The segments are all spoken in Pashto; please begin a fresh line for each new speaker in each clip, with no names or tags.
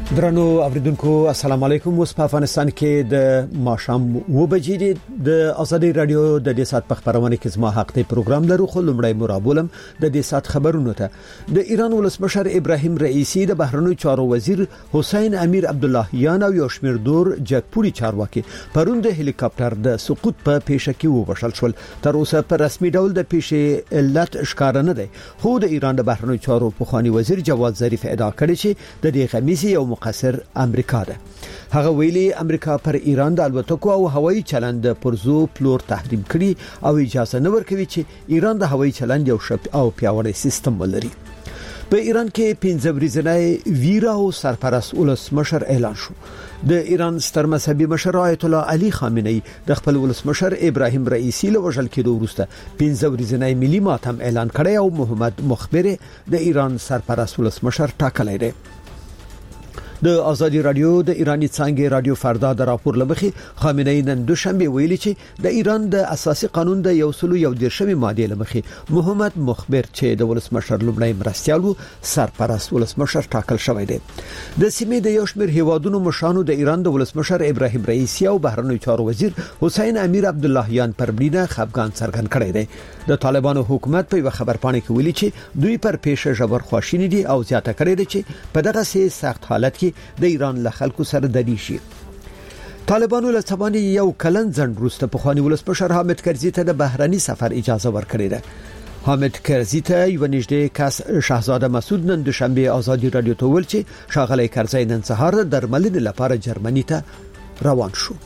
درنو اوریدونکو السلام علیکم. اوس په افغانستان کې د ماښام 9 بجې د ازادي رادیو د دې سات په خبرونه کې زما حق ته پروګرام لرو. خو لمړی مرابولم د دې سات خبرونه ته د ایران ولسمشر ابراهیم رئیسی د بهرنیو چارو وزیر حسین امیر عبداللهیان او یو شمېر دور جګپوري چارواکي پرون د هلیکاپټر د سقوط په پیښه کې وبشل شول. تر اوسه په رسمي ډول د پیښې علت ښکار نه دی، خو د ایران د بهرنیو چارو پخوانی وزیر جواد ظریف ادعا کړې چې د دې خمیسي یو مقصر امریکا ده. هغه ویلي امریکا پر ایران د الوتکو او هوایي چلند پرزو پلور تحریم کړي او اجازه نه ورکوي چې ایران د هوایي چلند یو شپ او پیاوړی سیستم ولري. په ایران کې 15 ورځې ویرا او سرپرست ولسمشر اعلان شو. د ایران ستر مذهبي مشر آیت الله علي خامنه‌ای د خپل ولسمشر ابراهیم رئیسی له وژل کېدو وروسته 15 ورځې ملي ماتم اعلان کړی او محمد مخبر د ایران سرپرست ولسمشر ټاکلی دی. د ازادي رادیو د ایرانی څنګه رادیو فردا د راپور لمخي خامنه‌ای نن دوشنبه ویلي چې د ایران د اساسي قانون د 111 ماده لمخي محمد مخبر چې د ولسمشر لومړی مرستيالو سرپرست ولسمشر ټاکل شوی دی. د سیمې د یو شمېر هیوادونو مشانو د ایران د ولسمشر ابراهیم رئیسی او بهرنیو چارو وزیر حسین امیر عبداللهیان پر بډینه خفګان څرګند کړی دی. د طالبانو حکومت په یو خبرپاڼه کې ویلي چې دوی پر پیښه جبر خواشینی دي او زیاته کړی دي چې په دغه سخت حالت کې د ایران له خلکو سره د دې شي. طالبانو له څبانې یو کلن ځند وروسته په خواني ولسمشر حامد کرزي ته د بهرني سفر اجازه ورکړې ده. حامد کرزي ته یو نږدې کس شاهزاده مسعود نن دوشنبه ازادي رادیو ته ویل چې شاغلی کرزي نن سهار د درملنې لپاره جرمني ته روان شو.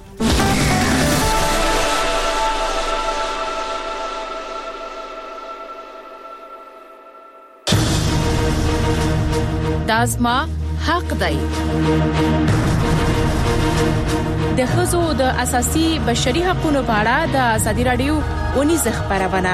دازما حق دی. د ښځو د اساسي بشري حقوقو په اړه د ازادي رادیو ونیز خبرونه.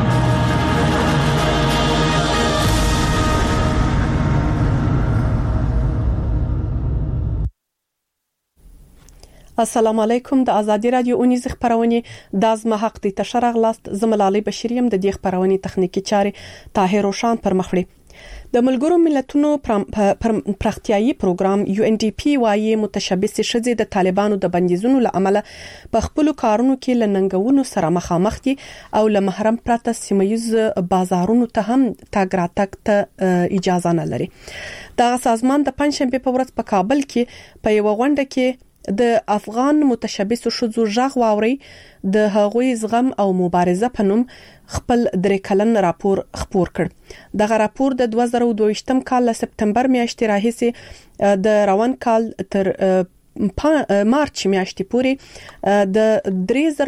السلام علیکم. د ازادي رادیو ونیز خبرونه د ازما حق دی تشرغ لاست زملالي بشریم د دې خبرونه تخنیکی چارې طاهر روشان پر مخړي. د ملګرو ملتونو پرختیايي پروګرام UNDP وايي متشبث شذې د طالبانو د بندیزونو لامل په خپل کارونو کې لننګونو سره مخامخ دي او له محرم پرته سیمایز بازارونو ته هم تاګ راتګ ته اجازه نه لري. دغه سازمان د پنځشنبه په ورځ په کابل کې په یو غونډه کې د افغان متشبث شذو ژغ واوري د هغوی زغم او مبارزه په نوم خپل درې کلن راپور خپور کړ. دغه راپور د 2022م کال له سپتمبر میاشتې راهیسې د روان کال تر مارچ میاشتې پورې د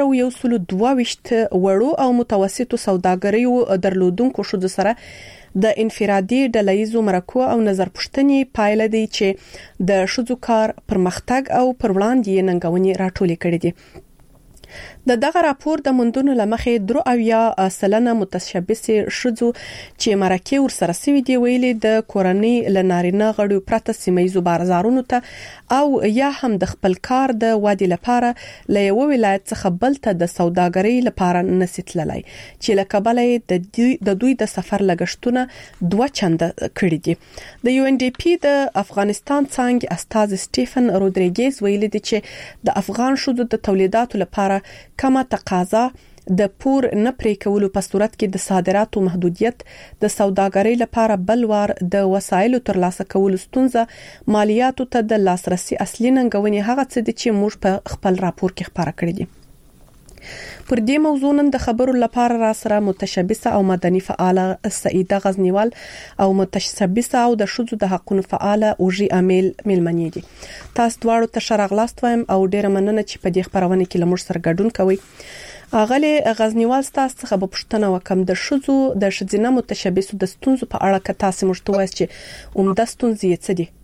3122 وړو او متوسطو سوداګریو درلودونکو شذو سره د انفرادي ډلهیزو مرکو او نظر پوښتنې پایله دی چې د شذو کار پرمختګ او پر وړاندې ننګونې راټولې کړې دي. د دغه راپور د مندونو لمخې درو او یا سلنه متشبث شذو چې مرکه ور سره سوي دی ویلي د کورنۍ لنارینه غړو پرته سیمایزو بازارونو ته او یا هم د خپل کار د وادي لپاره له یو ولایت څخه بل ته د سوداګرۍ لپاره نسیتللای چې لکبلې د دوی د سفر لګښتونه 2 چنده کړي دي. د UNDP د افغانستان څنګه استاد سټيفن رودریګز ویلي دی چې د افغان شذو د تولیداتو لپاره کما تقاضا د پور نه پرې کولو په صورت کې د صادراتو محدودیت د سوداګرۍ لپاره بلوار د وسایلو ترلاسه کولو ستونزه مالیاتو ته د لاسرسي اصلي ننګونې هغه څه دي چې موږ په خپل راپور کې خبره کړې دي. پر دې موضوع نن د خبرو لپاره را سره متشبثه او مدني فعاله سعیده غزنیوال او متشبثه او د شذو د حقوقو فعاله اوجي امیل ملمنې دي. تاسو دواړو ته شرغلاست وایم او ډیره مننه چې په دې خبرونه کې لمر سره ګډون کوي. اغلی غزنیوال تاسو څخه په پښتنه وکم د شذو د شذینه متشبثو د ستونزو په اړه که تاسو مشته وایي چې عمده ستونزې څه دي؟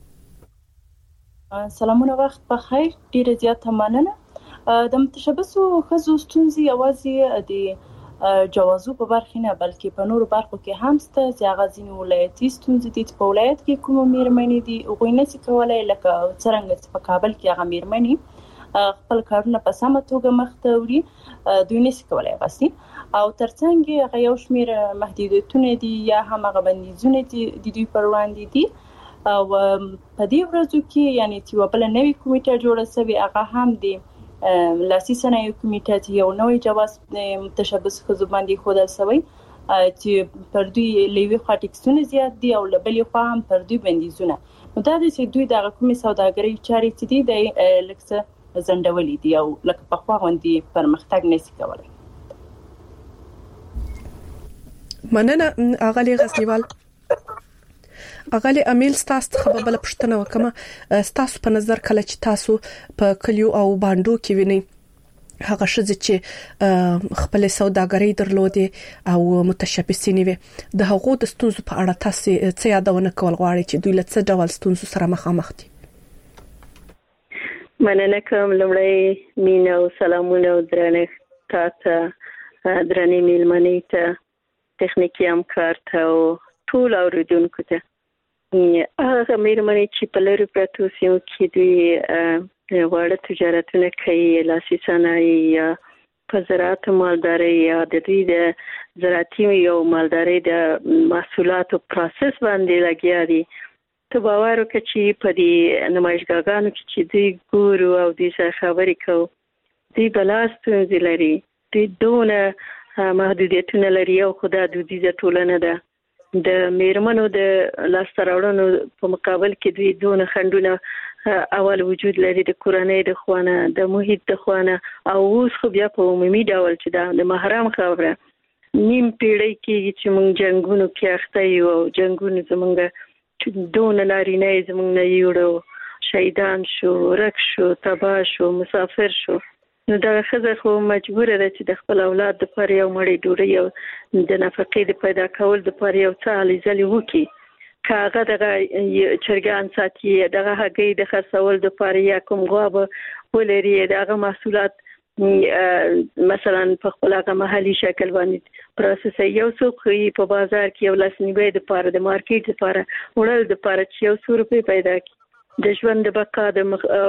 سلامونه، وخت بخیر. ډیره زیاته مننه. د متشبثو ښځو ستونزې یوازې د جوازو په برخه نه بلکې په نورو برخو کې هم شته. ځکه ځینې ولایتي ستونزې دي چې په ولایت کې کومه میرمنې دي هغوی نشي کولای لکه څرنګه چې په کابل کې هغه میرمنې خپل کارونه په سمه توګه مخته وړي، دوی نشي کولای غوښتي او ترڅنګ هغه یو شمېر محدودیتونه دي یا هم هغه بندیزونه دي د دوی پر وړاندې دي او په دې ورځو کې یعنی چې وبله نوې کمیټه جوړه شوې هغه هم د لاسي صنایعو کمیټه چې یو نوې جواز متشبث خزو باندې خوده شوی چې پر دوی لوي خوا ټیکسونه زیات دي او لبلې خوا هم پر دوی بندیزونه نو دا چې دوی د کومې سوداګرۍ چارې چې دي د لکه زندولې دي او لکه په خوا غوندي پرمختګ نشي کولای.
مننه اغلی غزنیوال. اغلی امیل ستاسو خبر بل پښتنه وکمه ستاسو په نظر کله چې تاسو په کلیو او باندو کې وینئ هغه شذ چې خپل سوداګرۍ درلودي او متشبثین وي د هغو د ستونزو په اړه تاسو څه یادونه کول غواړئ چې دوی له څه ډول ستونزو سره مخامخ دي؟
مننه کوم لمړی مين او سلامونه او درنښت تاسو درنې میلمنې ته تخنیکی همکار ته او ټول اوریدونکو ته هغه میرمنې چې په لری پرتو سیمو کې دوی واړه تجارتونه کوي لاسي صنایع یا په زراعت مالداري یا د دوی د زراعتي او مالداري د محصولاتو پروسس باندې لګیا دي ته باور وکړه چې په دې نمایشګاهانو کې چې دوی ګورو او دوی سره خبرې کوو دوی بلاستونزې لري دوی دونه محدودیتونه لري او خو دا دودیزه ټولنه ده د میرمنو د لاسته راوړنو په مقابل کې دوی دونه خنډونه اول وجود لري د کورنۍ د خوانه د محیط د خوانه او اوس خو بیا په عمومي ډول چې دا د محرم خبره نیم پیړۍ کې چې موږ جنگونو کې اخته یو او جنگونو زمونږ دون نارینه زمونږ نه یوړو شهیدان شو رک شو تباه شو مسافر شو نو دا ښځه خو مجبوره ده چې د خپل اولاد لپاره یو مړۍ ډوډۍ او د نفقې د پیدا کول لپاره یو څه هلې ځلې وکړي که هغه دغه چرګان ساتي دغه هګۍ د خرڅول لپاره یا کوم غوا به ولري دغه محصولات مثلا په خپل هغه محلي شکل باندې پروسس یو څوک په بازار کې یو لاسنیوي د لپاره د مارکیټ لپاره وړل د لپاره چې یو 100 روپۍ پیدا کړي د ژوند د بقا د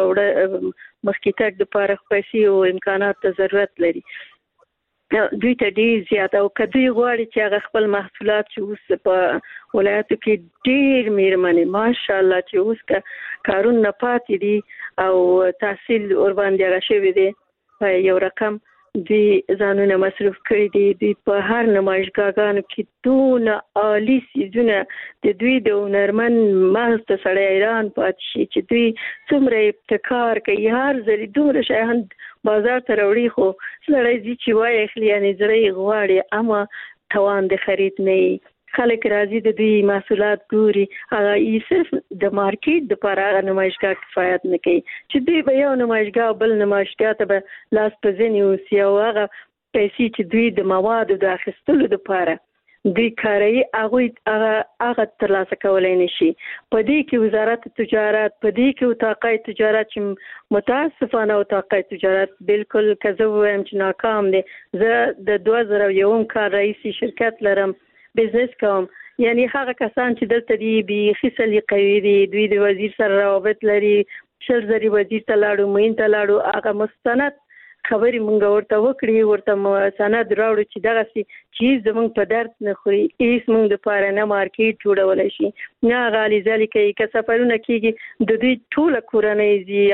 مخکې تګ د لپاره پیسې او امکانات ته ضرورت لري دوی ته ډېر زیات او کدی غواړي چې هغه خپل محصولات چې اوس په ولایتو کې ډېر میرمنې ماشاءالله چې اوس کارون نه پاتې دي او تحصیل ور باندې راشوي دي یو رقم دوی ځانونه مصرف کړی دي دوی په هر نمایشګاهانو کې دونه عالی سیزونه د دوی د هنرمن مغز ته سړی حیران پاتې شي چې دوی څومره ابتکار کوي هر ځل دومره شیان بازار ته راوړي خو سړی ځي چې وایي اخلي یعنې زړه غواړي اما توان د خرید نه خلک راځي د دوی محصولات ګوري هغه یې صرف د مارکیټ د لپاره هغه نمایشګاه کفایت نه کوي چې دوی به یو نمایشګاه بل نمایشګاه ته به لاس په ځینې اوسي او هغه پیسې چې دوی د موادو د اخیستلو لپاره دوی کاروي هغه ترلاسه کولی نشي په دې کې وزارت تجارت په دې کې اتاقای تجارت چې متاسفانه اتاقای تجارت بالکل که زه ووایم چې ناکام دی زه د 2001 کال رئیسي شرکت لرم بزنس کوم یعنی هغه کسان چې دلته دی بیخي سلیقوي دي دوی د وزیر سره روابط لري شرزري وزیر ته لاړو مین ته لاړو هغه مستند خبرې مونږ ورته وکړي ورته سند راوړو چې دغه چیز زمونږ په درد نه خوري هیڅ مونږ د پاره نه مارکیټ جوړولی شي نه غالي ځلې کوي که سفرونه کېږي د دوی ټوله کورنۍ ځي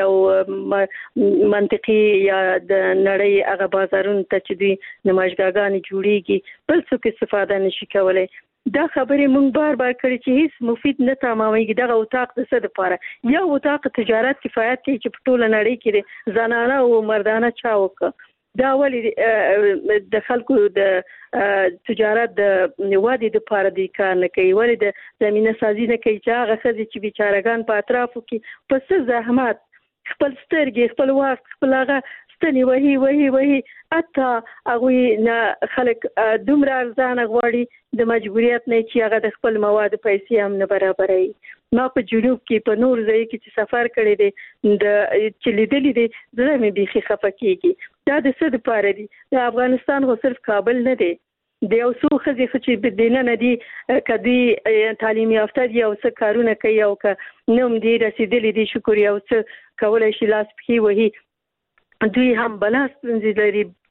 او منطقي یا د نړۍ هغه بازارونو ته چې دوی نمایشګاهانې جوړېږي بل څوک استفاده نشي کولی دا خبرې مونږ بار بار کړي چې هیڅ مفید نه تمامېږي دغه اتاق د څه دپاره یو اتاق تجارت کفایت کوي چې په ټوله نړۍ کې زنانه او مردانه چا وکړه دا ولې د خلکو د تجارت د ودې دپاره دوی کار نه کوي ولې د زمینه سازي نه کوي چې هغه ښځې چې بیچارهګان په اطرافو کې په څه زحمت خپل سترګې خپل وخت خپل هغه ستنې وهي حتی هغوی نه خلک دومره ارزانه غواړي د مجبوریت نه چې هغه د خپل موادو پیسې هم نه برابروي ما په جنوب کې په نور ځای کې چې سفر کړی دی چې لیدلی دی زړه مې بیخي خفه کېږي دا د څه دپاره دي د افغانستان خو صرف کابل نه دی د یو څو ښځې خو چې دننه دي که دوی تعلیم یافته دي او څه کارونه کوي او که نه هم دي رسېدلي دي شکر یو څه کولی شي لاس پښې وهي دوی هم بلا ستونزې لري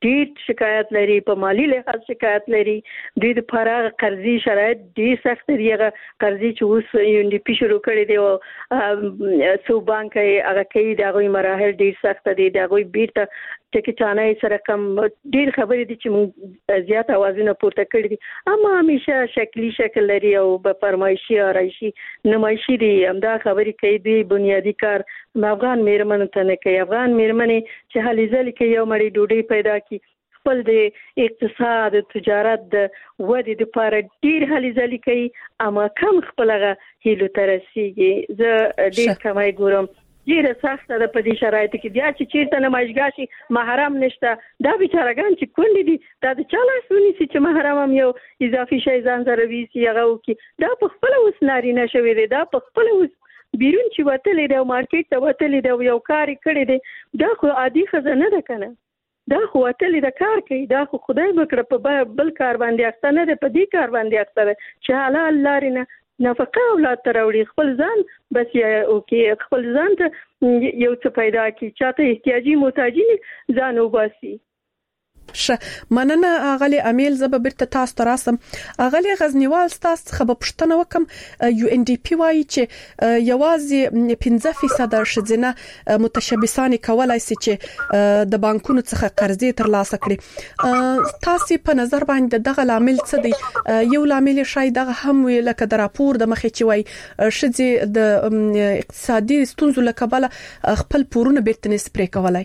ډیر شکایت لري، په مالی لحاظ شکایت لري. دوی د فراغ قرضې شرایط ډیر سخت دي. هغه قرضې چې اوس UNDP شروع کړي دي او سو بانک هغه کوي د هغوی مراحل ډیر سخت دي. د هغوی بیرته ټکی چانای سره کم ډیر خبرې دي چې موږ زیات اوازونه پورته کړي دي، اما همیشه شکلی شکل لري او په فرمایشي آرایشي نمایشي دي. همدا خبرې کوي دی بنیادی کار افغان میرمنو ته نه کوي. افغان میرمنې چې هلې ځلې کې یو مړی ډوډۍ پیدا کړي، خپل د اقتصاد تجارت د ودې لپاره ډیر هلې ځلې کوي، اما کم خپلغه هیلو ته رسیږي. زه ډیر کمای ګورم ډیره سخته ده په دې شرایطو کې. بیا چې چیرته نمایشګاه شي محرم نشته، دا بیچارهګان چې کونډې دي دا د چا لاس ونیسي چې محرم هم یو اضافي شی ځان سره ویسي هغه وکړي. دا په خپله اوس نارینه شوی دی، دا په خپله اوس بیرون چې وتلی دی او مارکیټ ته وتلی دی او یو کار یې کړی دی. دا خو عادي ښځه نه ده که نه، دا خو وتلی د کار کوي. دا خو خدای وکړه په بل کار باندې اخته نه ده، په دې کار باندې اخته ده چې حلال لارې نه نفقه اولاد ته راوړي، خپل ځان بس اوکې خپل ځان ته یو څه پیدا کړي، چاته احتیاجي محتاجي ځان وباسي.
مننه اغلی امیل. زه به بیرته تاسو ته راسم. اغلی غزنیوال تاسو څخه به پوښتنه وکم. UNDP وايي چې یوازې 15% شذنه متشبثان کولای شي چې د بانکونو څخه قرضې ترلاسه کړي. تاسو په نظر باندې دغه لامل څه دی؟ یو لامل شاید دغه هم لکه د راپور د مخې چې وایي شذې د اقتصادي ستونزو له کبله خپل پورونه بیرته نسي پرې کولای.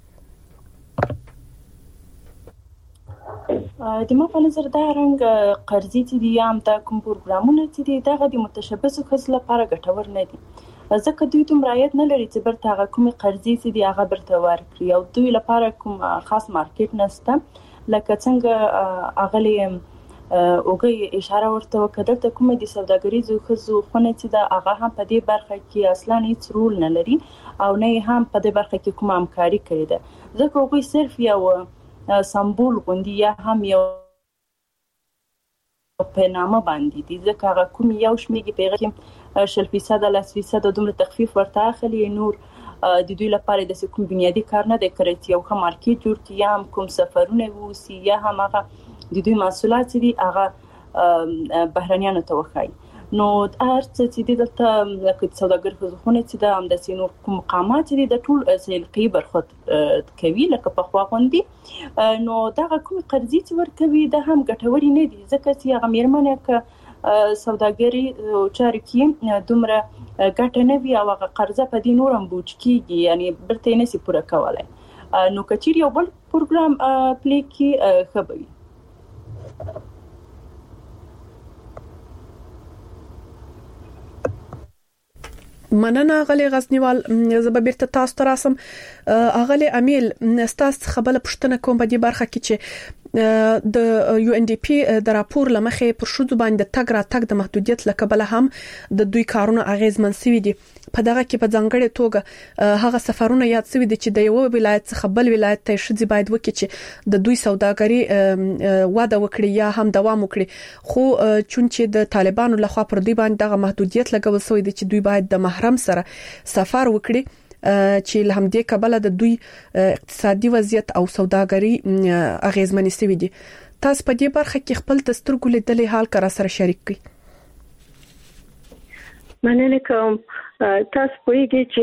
د ما په نظر دا رنګ قرضې چې دي یا هم دا کوم پروګرامونه چې دي دغه د متشبثو ښځو لپاره ګټور نه دي، ځکه دوی دومره عاید نه لري چې برته هغه کومې قرضې چې دي هغه برته ورکړي او دوی لپاره کوم خاص مارکیټ نشته. لکه څنګه اغلی اوګه اشاره ورته وکړه ته کومه د سوداګریزو ښځو خونه چې دا هغه هم په دې برخه کې اصلا هیڅ رول نه لري او نه هم په دې برخه کې کوم همکاري کړې ده، ځکه هغوی صرف یو سمبول غوندي یا هم یو په نامه باندې دي، ځکه هغه کوم یو شمیږي په هغه کې 10% 10% دومره تخفیف ورته اخلي. نور د دوی لپاره د کوم بنیادی کار نه دی کړی چې یو ښه مارکیټ جوړ کړي یا هم کوم سفرونه ووسی یا هم هغه د دوی محصولات دي هغه بهرنیانو ته وښایي. نو هر څه چې دلته لکه سوداګر خونه چې د همداسې نور کوم مقامات دي د ټول سلقي برخوت کوي لکه په خوا غوندي. نو دغه کوم قرضې چې ورکوي د هم ګټوري نه دي، ځکه چې هغه میرمنې که سوداګري چارې کې دومره ګټه نه وي او هغه قرضه په دې نور هم بوج کیږي، یعنی برته نه سي پوره کولای. نو کچیر یو بل پروګرام پلی کې خبري.
مننه اغلی غزنیوال. زه به بیرته تاسو ته راسم. اغلی امیل تاسو خبره پوښتنه کوم په دې برخه کې چې د UNDP د راپور لمخې پر شذو باندې تګ را تګ د محدودیت لکبله هم د دوی کارونه اغیزمن سوي دي. په دغه کې په ځانګړې توګه هغه سفرونه یاد سوي دي چې د یو ولایت څخه بل ولایت ته شذې باید وکړي چې د دوی سوداګري واده وکړي یا هم دوام وکړي، خو چونچې د طالبانو لخوا پر دوی باندې دغه محدودیت لګول سوی دي چې دوی باید د محرم سره سفر وکړي چې له همدې کبله د دوی اقتصادي وضعیت او سوداګري اغیزمنې سوي دي. تاسو په دې برخه کې خپل دستورګو لیدلې حال کرا سره شریک کړئ.
مننه کوم. تاسو پوهیږئ چې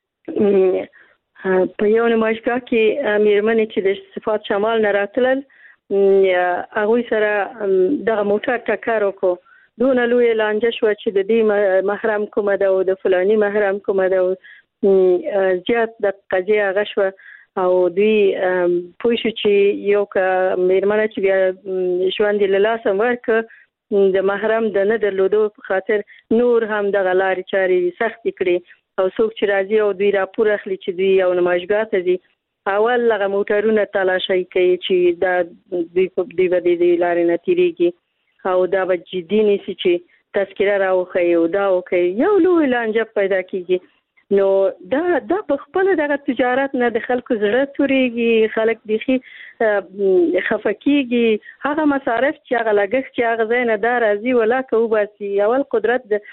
په یو نمایشګاه کې میرمنې چې د صفات شمال نه راتلل هغوی سره دغه موټر ټکر وکړو، دونه لوی لانجه شوه چې د دې محرم کومه ده او د فلاني محرم کومه ده، زیات د قضیه هغه شوه او دوی پوه شو چې یو که میرمنه چې بیا ژوند یې له لاسه ورکړه د محرم د نه درلودو په خاطر نور هم دغه لارې چارې سختې کړې او څوک چې راځي او دوی راپور اخلي چې دوی یو نمایشګاه ته ځي اول هغه موټرونه تلاشي کوي چې دا دوی به د لارې نه تیریږي او دا به جدي نیسي چې تذکره راوښیي او دا وکړي، یو لوی لانجه پیدا کیږي. نو دا په خپل دغه تجارت نه د خلکو زړه توريږي، خلک بيخي خفه کیږي، هغه مصارف چې هغه لګښت چې هغه ځای نه دا راځي ولا کوباسي اول قدرت د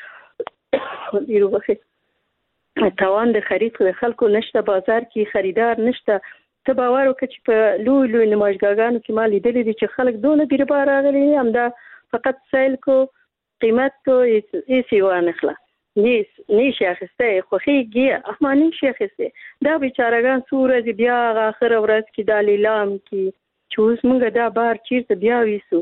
توان د خرید د خلکو نشته، بازار کې خریدار نشته، ته باور وکړه چې په لوی نمایشګاهانو کې ما لیدلې دي چې خلک دونه ګربا راغلي هم دا فقط سیل کو قیمت کو هیڅ وانخله نیش اخسته خوخیږي احماني شیخسته دا بیچارهګان سورج بیا اخر ورځ کې د لیلام کې چوز موږ دا بار چیرته بیا وېسو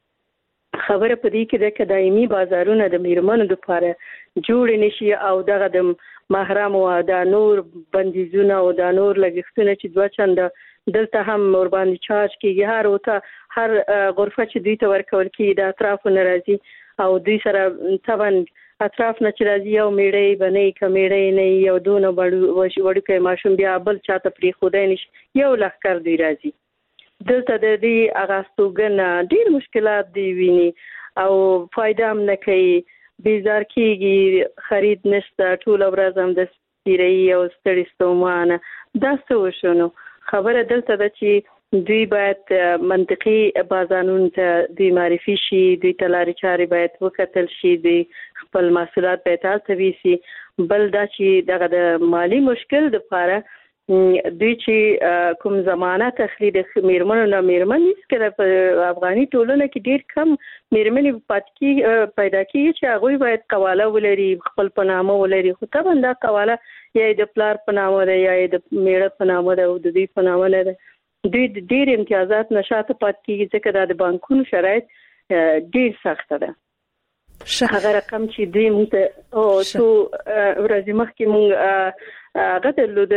خبره پدې کې د دایمي بازارونو د میرمنو لپاره جوړ نشي او دغه د محرم او د نور بندیزونه او د نور لګښتونه چې دوه چنده دلته هم ور باندې چارج کیږي هر غرفه چې دوی ته ورکول کیږي د اطرافو ناراضي او دوی سره طبعا اطراف نه چې راځي یو میړی بنې کمیړی نه یو دونه وړو کې ماشوم بیا بل چاته پری خدای نشي یو لخر دی راځي دلته د دې اغاستوګن ډیر مشکلات دی ویني او فائدہ هم نه کوي بیزار کیږي خرید نشته ټول ورځ هم د سپیری او ستړي ستومانه دا څه وشونو خبره دلته د چې دوی باید منطقي بازارونو ته دوی معرفي شي دوی تلاري چاري باید وکتل شي دوی خپل محصولات باید تاسو شي بل دا چې دغه د مالی مشکل د لپاره دوی چې کوم ضمانت تخلید میرمنو نه میرمنې چې په افغاني ټولنه کې ډیر کم میرمنې پاتې پیدا کیږي چې هغه باید قواله ولري خپل پنامه ولري خو طبعا دا قواله یا د پلار پنامه ده یا د میړه پنامه ده او د دې پنامه نه ده دوی ډیر امتیازات نشاته پاتې کیږي ځکه د بانکونو شرایط ډیر سخت ده هغه رقم چې دوی موږ او څو ورځې مخکې موږ هغه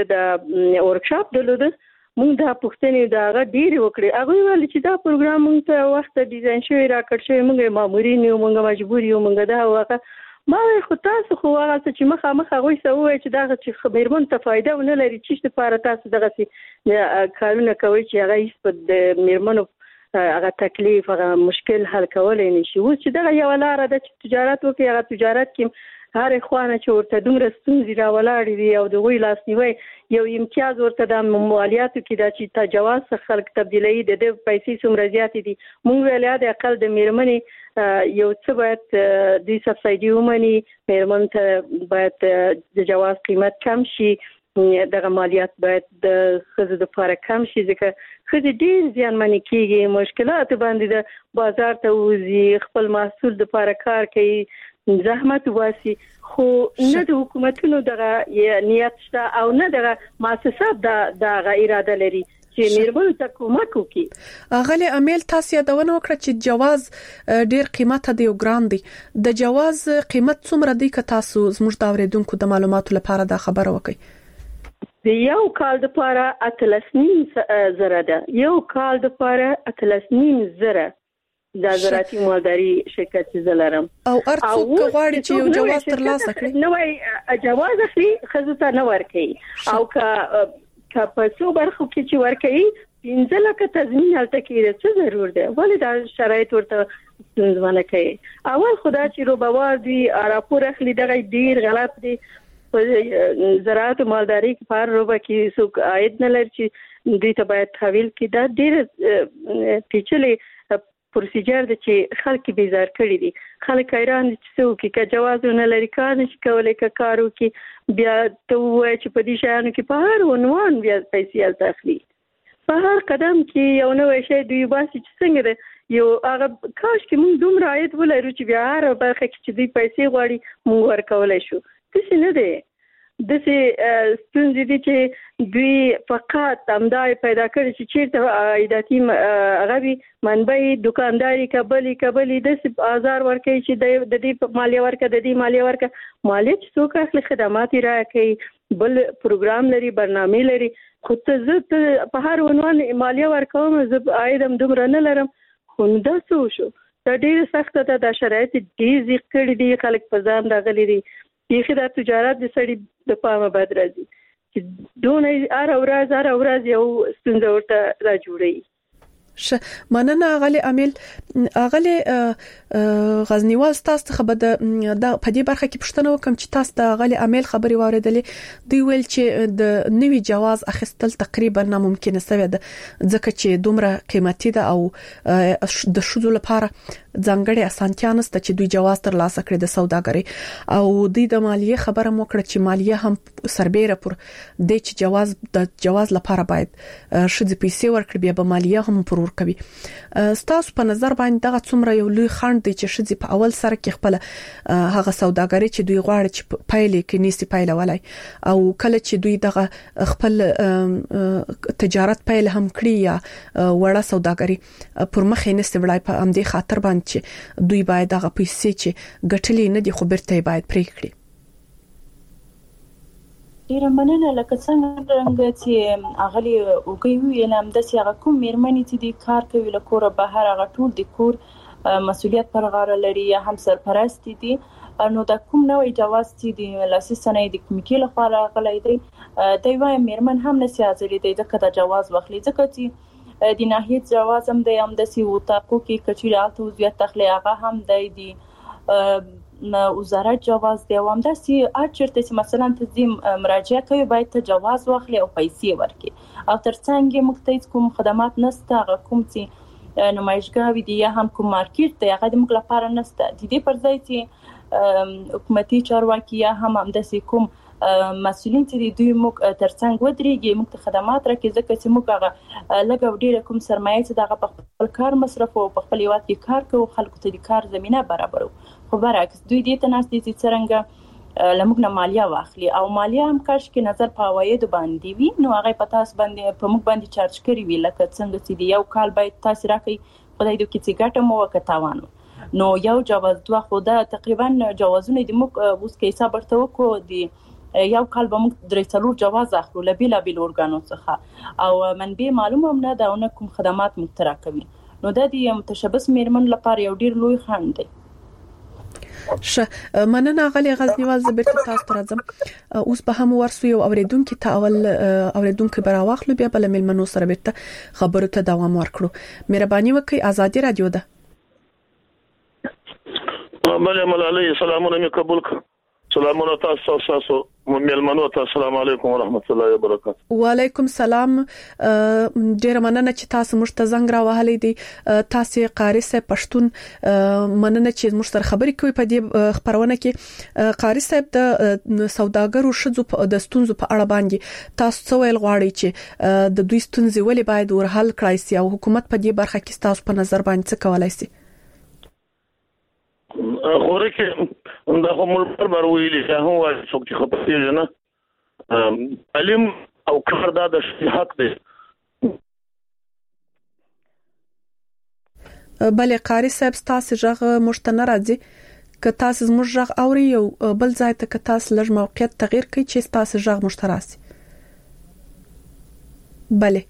د ورکشاپ درلوده موږ دا پوښتنې دا هغه ډیر وکړي هغه ویل چې دا پروګرام موږ ته وخت ډیزاین شوی راکړ شوی موږ مامورین یو موږ مجبور یو موږ دا واقع ما خو تاسو خو هغه چې مخه غوي سوي چې دا چې خبرمن ته فائدہ ونه لري چې لپاره تاسو دغه سي کارونه کوي چې هغه هیڅ د میرمنو هغه تکلیف هغه مشکل حل کولای نشي و چې دغه یو لار ده چې تجارت وکړي هغه تجارت کې هر خوانه چې ورته دومره ستونزې راولاړې دي او د وی لاسنیوي یو امتیاز ورته د مالیاتو کې دا چې تجاوز خلک تبدیلي د پیسې څومره زیاتې دي موږ ویل د اقل د میرمنې یو څه باید د سبسایډي ومني میرمن ته باید د جواز قیمت کم شي دغه مالیات باید د خزو د لپاره کم شي ځکه خزو ډیر زیانمن کیږي مشکلات باندې د بازار ته وځي خپل محصول د لپاره کار کوي زحمت واسي خو نه د حکومتونو دغه نیت شته او نه دغه مؤسسات د اراده لري چې میرمنو ته کومک وکړي
غلي امیل تاسو یادونه وکړه چې جواز ډیر قیمت دی او ګران دی د جواز قیمت څومره دی که تاسو زموږ د اوریدونکو د معلوماتو لپاره دا خبره وکړئ
د یو کال د لپاره 13.5 زره ده یو کال د لپاره 13.5 زره د زراعتي مالداري شرکت چې زلرم
او ارڅوک غواړي چې یو جواز ترلاسه کړي
نو جواز اخلي خزو ته نه ورکي او که په څو برخو کې چې ورکي 15 لک تضمین هلته کې څه ضرور ده ولې دا شرایط ورته ځوانه کوي اول خدا چې روبوار دی راپور اخلي دغه ډیر غلط دی زراعت مالداري په هر روبه کې څوک عاید نه لري چې دوی ته باید تحویل کړي دا ډیر پیچلي پروسیجر د چې خلک بیزار کړي دي خلک حیران دي چې څوک کې جوازونه لري کار نشي کولای کارو کې بیا ته وایي چې په دې شانو کې په هر عنوان بیا پیسې تخلي په هر قدم کې یو نوې شی دوی باسي چې څنګه ده یو هغه کاش کې موږ دومره عاید ولرو چې بیا هر برخه کې چې دوی پیسې غواړي موږ ورکولای شو څه نه ده دسه ستونزې دي چې دوی فقط امدای پیدا کړي چې چیرته عایداتي غوي منبع دکانداري کبلي د بازار ورکي چې د دې مالیه ورکه د دې مالیه ورکه مالیه څوک اخلي خدمات راکړي بل پروګرام لري برنامه لري خو ته په هر عنوان مالیه ورکوم زه عاید هم دومره نه لرم خو دا څه شو دا ډیر سخت ده د شرایط ډیر زیات کړي دي خلک په ځان راغلي دي یخي د تجارت د سړي د پامه بد راځي چې دونه هر ورځ یو ستونزه ورته را جوړي
مننه غلي عامل غلي غزنیوال تاسو ته به د پدې برخه کې پښتنه وکم چې تاسو د غلي عامل خبري واردلې دوی ویل چې د نوي جواز اخیستل تقریبا ناممکن سوی ده ځکه چې دومره قیمتي ده او د شذو لپاره ځانګړي اسانتیا نشته چې دوی جواز تر لاسه کړي د سوداګري او د مالیه خبره مو کړه چې مالیه هم سربېره پر د چې جواز لپاره باید شذ پیسې ورکړي بیا به مالیه هم پر ورکوي ستاسو په نظر باندې دغه څومره یو لوی خنډ دی چې شذ په اول سره کې خپل هغه سوداګري چې دوی غواړي چې پایلې کې نيسي پایله ولای او کله چې دوی دغه خپل تجارت پایل هم کړی یا وړه سوداګري پر مخې نيسي ولای په امدې خاطر باندې چې دوی باید دغه پیسې چې ګټلې نه دي خو برته باید پرې کړي
ډیره مننه لکه څنګه چې اغلی وګوي نام د سیاغه کوم میرمنې چې د کار کوي له کوره بهر هغه ټول د کور مسؤلیت پر غاړه لري یا هم سرپرست دي نو د کوم نوې جواز چې د لاسي صنایع د کمیټې لپاره غلې دی دوی وايي میرمن هم نشي ازلې دی ځکه د جواز واخلي ځکه چې د ناحیه جواز هم د هم د سی وتاقو کې کچې راته وضعیت تخلیه هغه هم د وزارت جواز دی او هم د سی اچرته چې مثلا تنظیم مراجعه کوي باید ته جواز واخلي او پیسې ورکړي او ترڅنګ مختلف کوم خدمات نشته کوم چې نمایشګاوي دي یا هم کوم مارکیټ دی هغه د موږ لپاره نشته د دې پر ځای چې حکومتي چارواکي یا هم د سی کوم مسؤلین چې دوی موږ ترڅنګ ودرېږي موږ خدمات راکې ځکه چې موږ هغه لګو ډیره کوم سرمایه چې دغه په خپل کار مصرف او په خپل یوات کې کار کوي خلکو ته د کار زمينه برابرو خو برعکس دوی دې ته ناس دي چې څنګه لمغه مالیه واخلي او مالیه هم کاش کې نظر په عواید باندې وي نو هغه پتاس باندې په موږ باندې چارج کړی وی لکه څنګه چې یو کال باید تاسو راکې خدای دې کې چې ګټه مو وکټاوانو نو یو جواز دوه خو دا تقریبا جوازونه د موږ اوس کې حساب ورته وکړو دی یو کال به موږ درې څلور جواز اخلو لبیلا بیل اورګانو څخه او منبع معلومه نه دا نه کوم خدمات مخترع کوي نو د دې متشبث میرمن لپاره یو ډیر لوی خنډ دی
مننه غلي غزنیوال زبرت تاسو ته راځم اوس به هم ورسو یو اوریدونکو ته اوریدونکو براواخلو بیا بل ملمنو سره بیرته خبرو ته دوام ورکړو مهرباني وکړئ ازادي رادیو ده
بله ملالي سلامونه می قبول سلامونه تاسو ملمنو ته السلام علیکم ورحمت الله وبرکاته
وعلیکم السلام ډیر مننه چې تاسو موږ ته زنګ راوهلې دي تاسو قاری صاحب پښتون مننه چې موږ سره خبرې کوي په دې خبرونه کې قاری صاحب د سوداګرو شذو د ستونزو په اړه باندې تاسو څه ویل غواړئ چې د دوی ستونزې ولې باید ورحل کړای شي او حکومت په دې برخه کې تاسو په نظر باندې څه کولای شي
خوره کې دا هم پر ویلي چې هو څوک چې خپل نه علم او کار د حق دی
بلې قاری صاحب تاسو ژغه مشتنه راځي که تاسو زموږ ژغ اوري یو بل ځای ته که تاسو لږ موقعیت تغییر کړئ چې تاسو ژغ مشتراسي بلې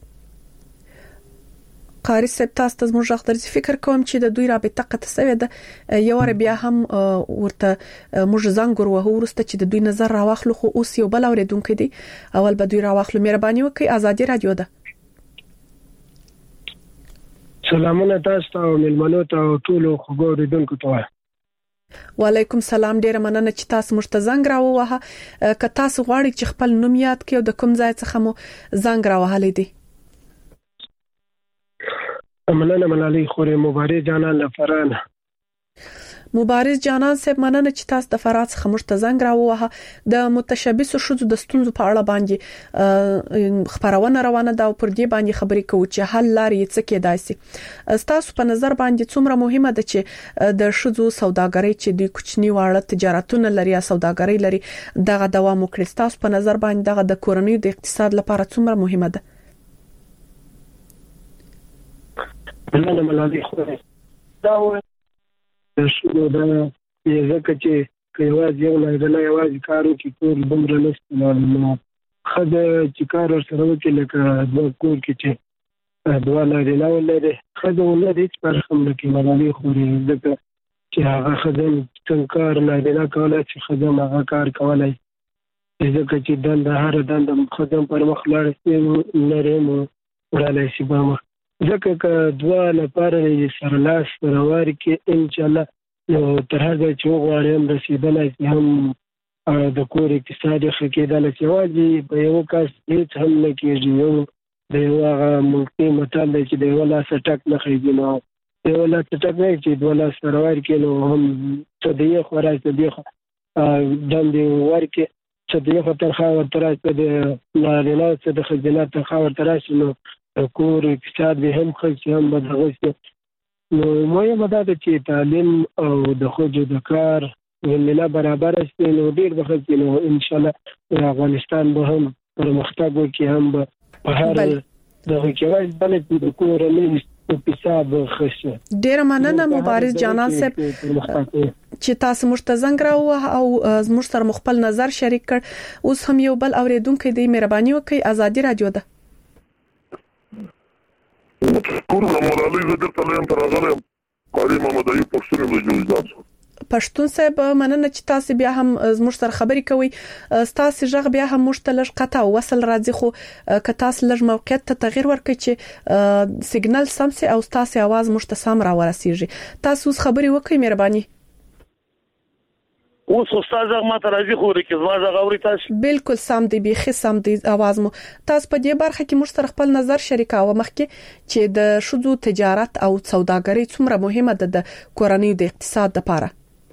قاری صاحب تاسو ته زموږ ژغ درځي فکر کوم چې د دوی رابطه قطع شوې ده یو ور بیا هم ورته موږ زنګ ورو ورسته چې د دوی نظر راواخلو خو اوس یو بل اوریدونکو دي اول به دوی راواخلو مهرباني وکړئ ازادي رادیو ده
سلامونه تاسو ته ملمنو ته ټول خبرېدونکو ته
وعلیکم السلام ډیر مننه چې تاسو موږ ته زنګ راووهه که تاسو غواړئ چې خپل نوم یاد کړئ او د کوم ځای څخه مو زنګ راوهلې دي
مننه ملالي خوري مبارز جانان لفرانه
مبارز جانان صاحب مننه چې تاسو د فرات څخه موږ ته زنګ راووهه د متشبث شذو د ستونزو په اړه باندې خبرونه روانه ده او پر دې باندې خبرې کوو چې حل لارې څه کېدای شي تاسو په نظر باندې څومره مهمه ده چې د شذو سوداګرۍ چې د کوچنی واړه تجارتونه لري یا سوداګرۍ لري دغه دوام وکړي تاسو په نظر باندې دغه د کورنۍ د اقتصاد لپاره څومره مهمه ده
مننه ملالي خوري دا شنو دا ځکه چې یوازې یو نه یوازې کارو کې کور دومره نشته نو خدای چې کار سره وکړي لکه د کور کې چې دوه لري نه ولري خدای ولري چې پر هم کې ملالي خوري ځکه چې هغه خدای څنګه کار نه کولای چې خدای هغه کار کولای ځکه چې د هر دند خدای پر مخ لاړ شي لري نو ورالای شي به ځکه که دوه لپاره سره لاس روار کې ان شاء الله نو تر هغه چې وغواړي هم رسیدلای شي هم د کور اقتصادي ښه کېدلی چې یوازې په یو کس هېڅ هم نه کېږي. یو د یو هغه ملکي متل دی چې د یوه لاسه ټک نه خېږي، نو د یوه لاسه ټک نه چې دوه لاسه روار کړي نو هم څه د یې خوا راشي د دې خوا دندې ورکړي، څه د یې خوا تنخوا ورته راشي د نارینه څه د ښځینه تنخوا ورته راشي، نو د کور اقتصاد به هم ښه شي هم به دغه شي. نو مهمه دا ده چې تعلیم او د ښځو د کار زمینه برابره شي نو ډېر به ښه شي، نو انشاءالله افغانستان به هم پرمختګ وکړي، هم به په هر دغه کې وایي بله چې د کورنۍ اقتصاد ښه شي.
ډېره مننه مبارز جانان صاحب چې تاسو موږ ته زنګ راووهه او زموږ سره خپل نظر شریک کړ. اوس هم یو بل اوریدونکو دی، مهرباني وکړئ. ازادي رادیو ده.
کور مولوی زه درته لایم تر راغلم قاری محمد ایوب پښتون د جوړجان
پښتون صاحب مننه چې تاسو بیا هم زموږ سره خبرې کوي. تاسو ژغ بیا هم موږ ته لږ قطع وصل راځي، خو که تاسو لږ موقعیت ته تغیر ورکړئ چې سیګنال سم سي او تاسو आवाज موږ ته سم را ورسیږي. تاسو خبرې وکړئ مهرباني.
اوس استاد ما ته راځي خو ورکه زما غوړی تاسو
بالکل سم دی، بيخي سم دی आवाज مو. تاسو په دې برخه کې موږ سره خپل نظر شریکاوه مخکې چې د شذو تجارت او سوداګري څومره مهمه ده د کورنۍ د اقتصاد لپاره.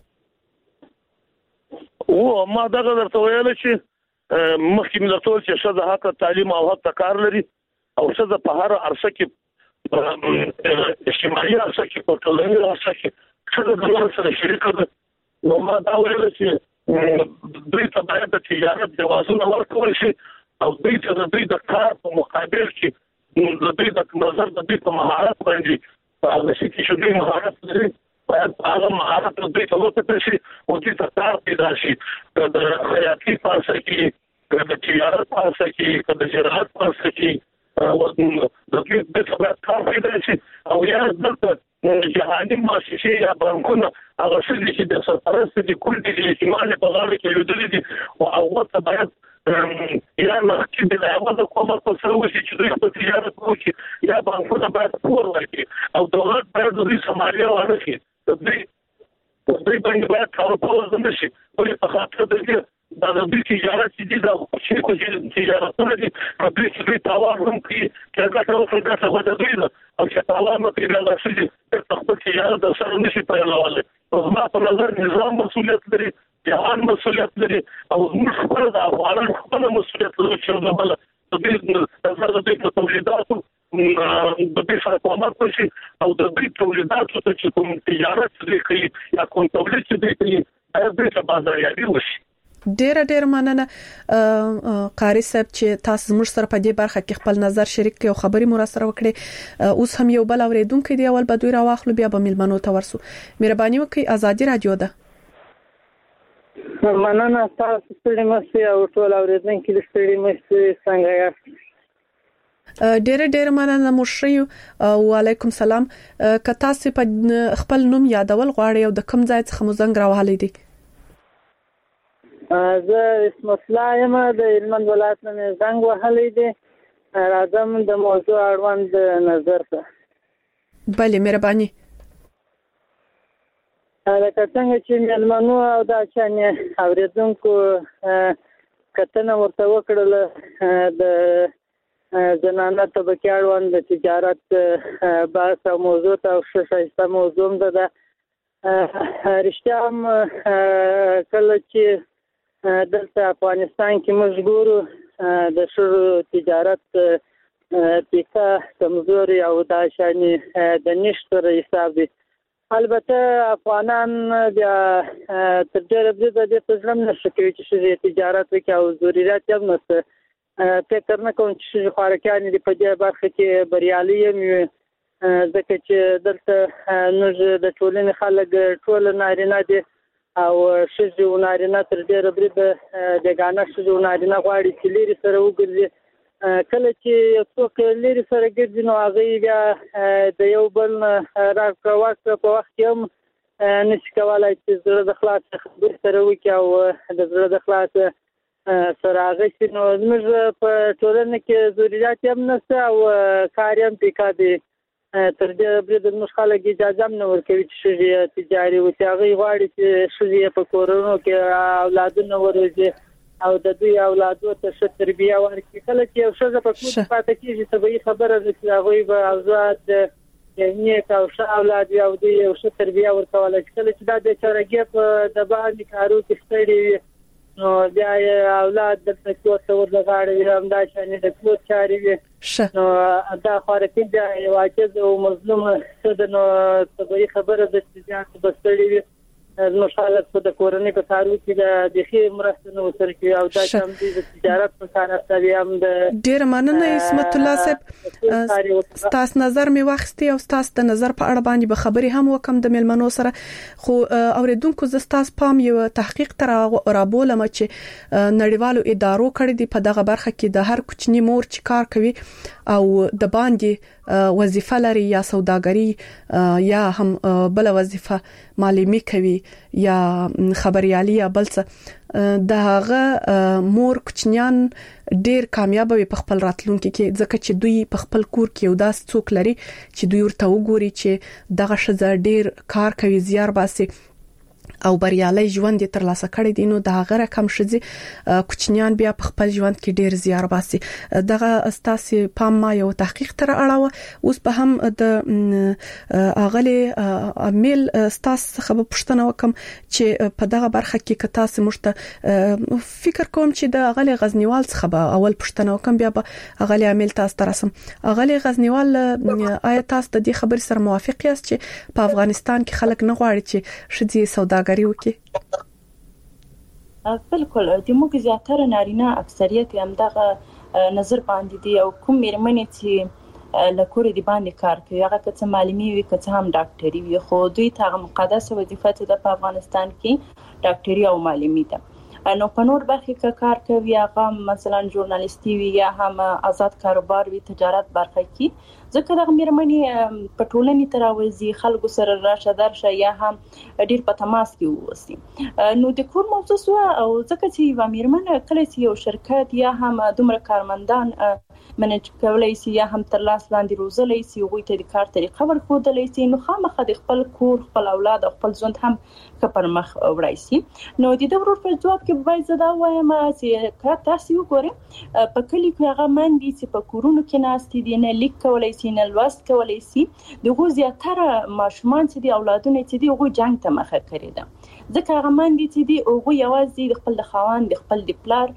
او ما دغه درته ویل چې مخکې مې درته ویل چې شذ حق تعلیم او حق کار لري او شذ په هر عرصه کې اجتماعي عرصه کې په ټولنیز عرصه کې شذ د نور سره شریک ده. نو ما دا ویل چې دوی ته باید د تجارت جوازونه ورکول شي او دوی ته د دوی د کار په مقابل کې د دوی د نظر د دوی په مهارت باندې هغه شي چې دوی مهارت لري باید هغه مهارت د دوی ته ورکړل شي او دوی ته کار پیدا شي. د خیاطۍ په څیر کې د تجارت په څیر کې د زراعت په څیر کې د دوی د کار پیدا شي او یا دلته جهاني مؤسسې یا بانکونه هغه چې د سرپرست دي کول دي چې مال په غاړه کې لیدل دي او هغه ته باید یا مخکې د هغه د کومه په سره وشي چې دوی په تجارت وکړي یا بانکونه باید پور ورکړي او دولت باید دوی سمالي ورکړي. دوی باندې باید کار کول نشي ولې په خاطر د دې د دوی تجارت چې د خصوصي تجارتونه دي په دې کې دوی تاوان هم کوي چې هغه ټول څنګه څه د دوی او چې تاوان نه پیدا شي د خپل تجارت د سره نشي پیلواله. زما په نظر نظام مسؤلیت لري، جهان مسؤلیت لري او موږ خپل د افغانانو خپل مسؤلیت لري چې د بل د دې د دې تولیداتو د دې سره کومک وشي او د دې تولیداتو چې کوم تجارت دې کوي یا کوم تولید دې کوي هغه دې په بازاریابي وشي.
ډېر مننه قاری صاحب چې تاسو موږ سره په دې برخه کې خپل نظر شریک کړئ او خبرې مو سره وکړي. اوس هم یو بل اوریدونکو دی، اول به دوی راواخلو بیا به ملمنو ته ورسو. مهرباني وکړئ. ازادي رادیو ده.
مننه تاسو ستړي مشي او ټول اوریدونکو دې ستړي مشي څنګه یاست؟
ډېر مننه مشري. وعلیکم سلام. که تاسو په خپل نوم یادول غواړئ او د کوم ځای څخه مو زنګ راوهلی دی؟
زه اسم الله یم د هلمند ولایت نه زنګ وهلی دی. راځم د موضوع اړوند نظر ته.
بله مهرباني.
لکه څنګه چې مېلمنو او دا چانې اوریدونکو کتنه ورته وکړله د زنانه طبقې اړوند د تجارت بحث او موضوع ته او ښایسته موضوع هم ده. رښتیا هم کله چې دلته افغانستان کې موږ ګورو د ښځو تجارت پیکه کمزوري او دا شانې د نشتر حساب دي. البته افغانان بیا تر ډېره بریده دې ته زړه نه ښه کوي چې ښځې تجارت وکړي او ضرورت یې هم نشته. فکر نه کوم چې ښځې خوارکیانې دي په دې برخه کې بریالي هم وي، ځکه چې دلته موږ د ټولنې خلک ټول نارینه دي او ښځې او نارینه تر ډېره بریده بېګانه ښځې او نارینه غواړي چې لرې سره وګرځي. کله چې یو څوک لرې سره ګرځي نو هغوی بیا د یو بل نه راکړه ورکړه په وخت کې هم نشي کولی چې زړه د خلاصه خبرې سره وکړي او د زړه د خلاصه سره هغه شي. نو زموږ په ټولنه کې ضرورت هم نشته او کار هم پیکه دی تر دې د مخالګ اجازه نه ورکوي چې تجاري او هغه غواړي چې شوزي په کورونو کې اولادونه ورزي او د دوی اولادو ته ښه تربیه ورکړي. کله چې یو شزه په کور پاتې کیږي طبيعي خبره ده چې هغه به آزاد نیک او ښه اولاد یو دی یو ښه تربیه ورکول. کله چې دا د چارګي په د باندې کارو کې ستړي نو بیا اولاد د څه ورلغاړي هم دا چې د کور چاري وي نو دا خارقي دی واجب او مظلوم څه نو طبيعي خبره ده چې ځان بستړي وي نو خلک په د کورنۍ په کارو کې د خیر مرسته نو سره کوي او دا چې د تجارت په کار استوي هم د
ډیر مننه اسمت الله صاحب ستاسو نظر می واخستي او ستاسو د نظر په اړه باندې به خبري هم وکم د ملمنو سره خو اوریدونکو ز ستاسو پام یو تحقیق تر رابولم چې نړیوالو ادارو کړی دی په دغه برخه کې د هر کوچنی مور چې کار کوي او د باندې وظیفه لري یا سوداګری یا هم بل وظیفه معلومي کوي یا خبريالي یا بل څه دغه مور کوچنیان ډیر کامیاب وي په خپل راتلونکي کې ځکه چې دوی په خپل کور کې یو داس څوک لري چې دوی ورته وګوري چې دغه شزه ډیر کار کوي زیار باسي او بریالي ژوند تر لاسه کړی دي نو د هغه رقم شزي کوچنیان بیا په خپل ژوند کې ډیر زیار باسي. دغه استاسي پام ما یو تحقیق تر اړه اوس به هم د اغلی امیل استاس څخه پوښتنه وکم چې په دغه برخه کې کتا سه مشته فکر کوم چې د اغلی غزنیوال څخه به اول پوښتنه وکم بیا به اغلی امیل تاسو ترسم. اغلی غزنیوال آیا تاسو د دې خبر سره موافق یاست چې په افغانستان کې خلک نه غواړي چې شدي سوداګر
بالکل د موږ زیاتره نارینه اکثریت هم دغه نظر باندې دي او کوم مېرمنې چې لکوري دی باندې کار کوي هغه که معلمي وي که هم ډاکټري وي خو دوی ته مقدسه وظیفه ده په افغانستان کې ډاکټري او معلمي ده. نو په نور برخه کې کار کوي هغه مثلا ژورنالیستي وي یا هم آزاد کاروبار وي تجارت برخه کې ځکه دغه مېرمنې په ټولنې تراوزي خلکو سره راشه درشه یا هم ډیر په تماس کې ووسی نو د کور موضوع او ځکه چې و مېرمنه کله چې یو شرکت یا هم دومره کارمندان منیج کولای شي یا هم تر لاس لاندې روزلای شي او ته د کار طریقه ورکولای شي نو خامخا د خپل کور خپل اولاد او خپل ژوند هم پر مخ وړای شي. نو د دې ورور په جواب کې باید زدا وایم چې تاسو وګورئ په کلی کې هغه مندي چې په کورونو کې ناستي دي نه لیک کولای شي نه لوست کولای شي دغه زیاتره ماشومان چې دي اولادونه چې دي هغه جنگ ته مخه کړی ده ځکه هغه مندي چې دي هغه یوازې د خپل خاوند د خپل د پلار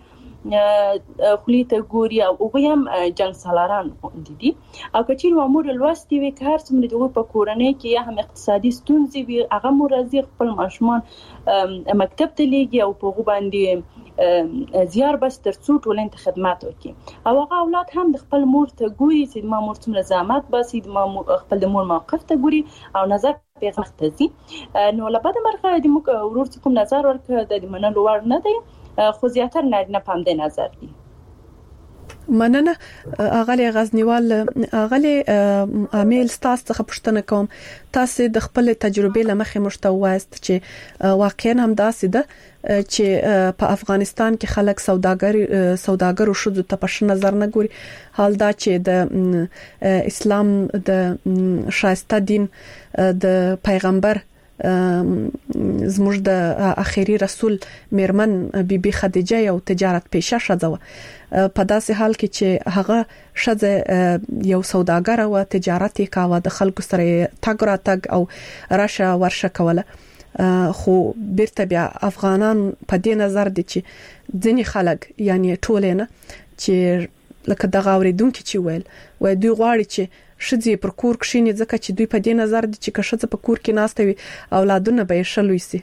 خلیته ګوري او هغه هم جنگ سالاران دي او کچیر و امور لوستي وي که هر څومره دغه په کورنۍ کې یا هم اقتصادي ستونزې وي هغه مرزي خپل ماشومان مکتب ته لیږي او په هغه باندې زیار بس تر څو ټولنې ته خدمات وکړي او هغه اولاد هم د خپل مور ته ګوري چې ما مور څومره زحمت باسي د خپل د مور موقف ته ګوري او نظر پیغام ته ځي. نو لبد مرخه د موږ ورور څخه نظر ورکړه د منلو وړ نه دی خو زیاتره نارینه په همدې نظر دي.
مننه اغلی غزنیوال اغلی امیل تاسو څخه پوښتنه کوم تاسو د خپل تجربې لمخې مشتوایست چې واقعا هم داسې ده چې په افغانستان کې خلک سوداګر او شذ ته په نظر نه ګوري حال دا چې د اسلام د شایسته دین د پیغمبر زموږ د اخیری رسول میرمن بیبي خدیجه یو تجارت پیشه شوه په داسې حال کې چې هغه شذ یو سوداګر او تجارت کاوه د خلکو سره تګ را تګ او راشه ورشه کوله خو بیرته بیا افغانان په دې نظر دي چې ځینې خلک یعنی ټول نه چې لکه دغه اوریدونکو چې وای دوی غواړي چې شذې پر کور کښینی ځکه چې دوی په دې نظر دي چې کښه په کور کې ناستوي اولادونه به شلوي سي.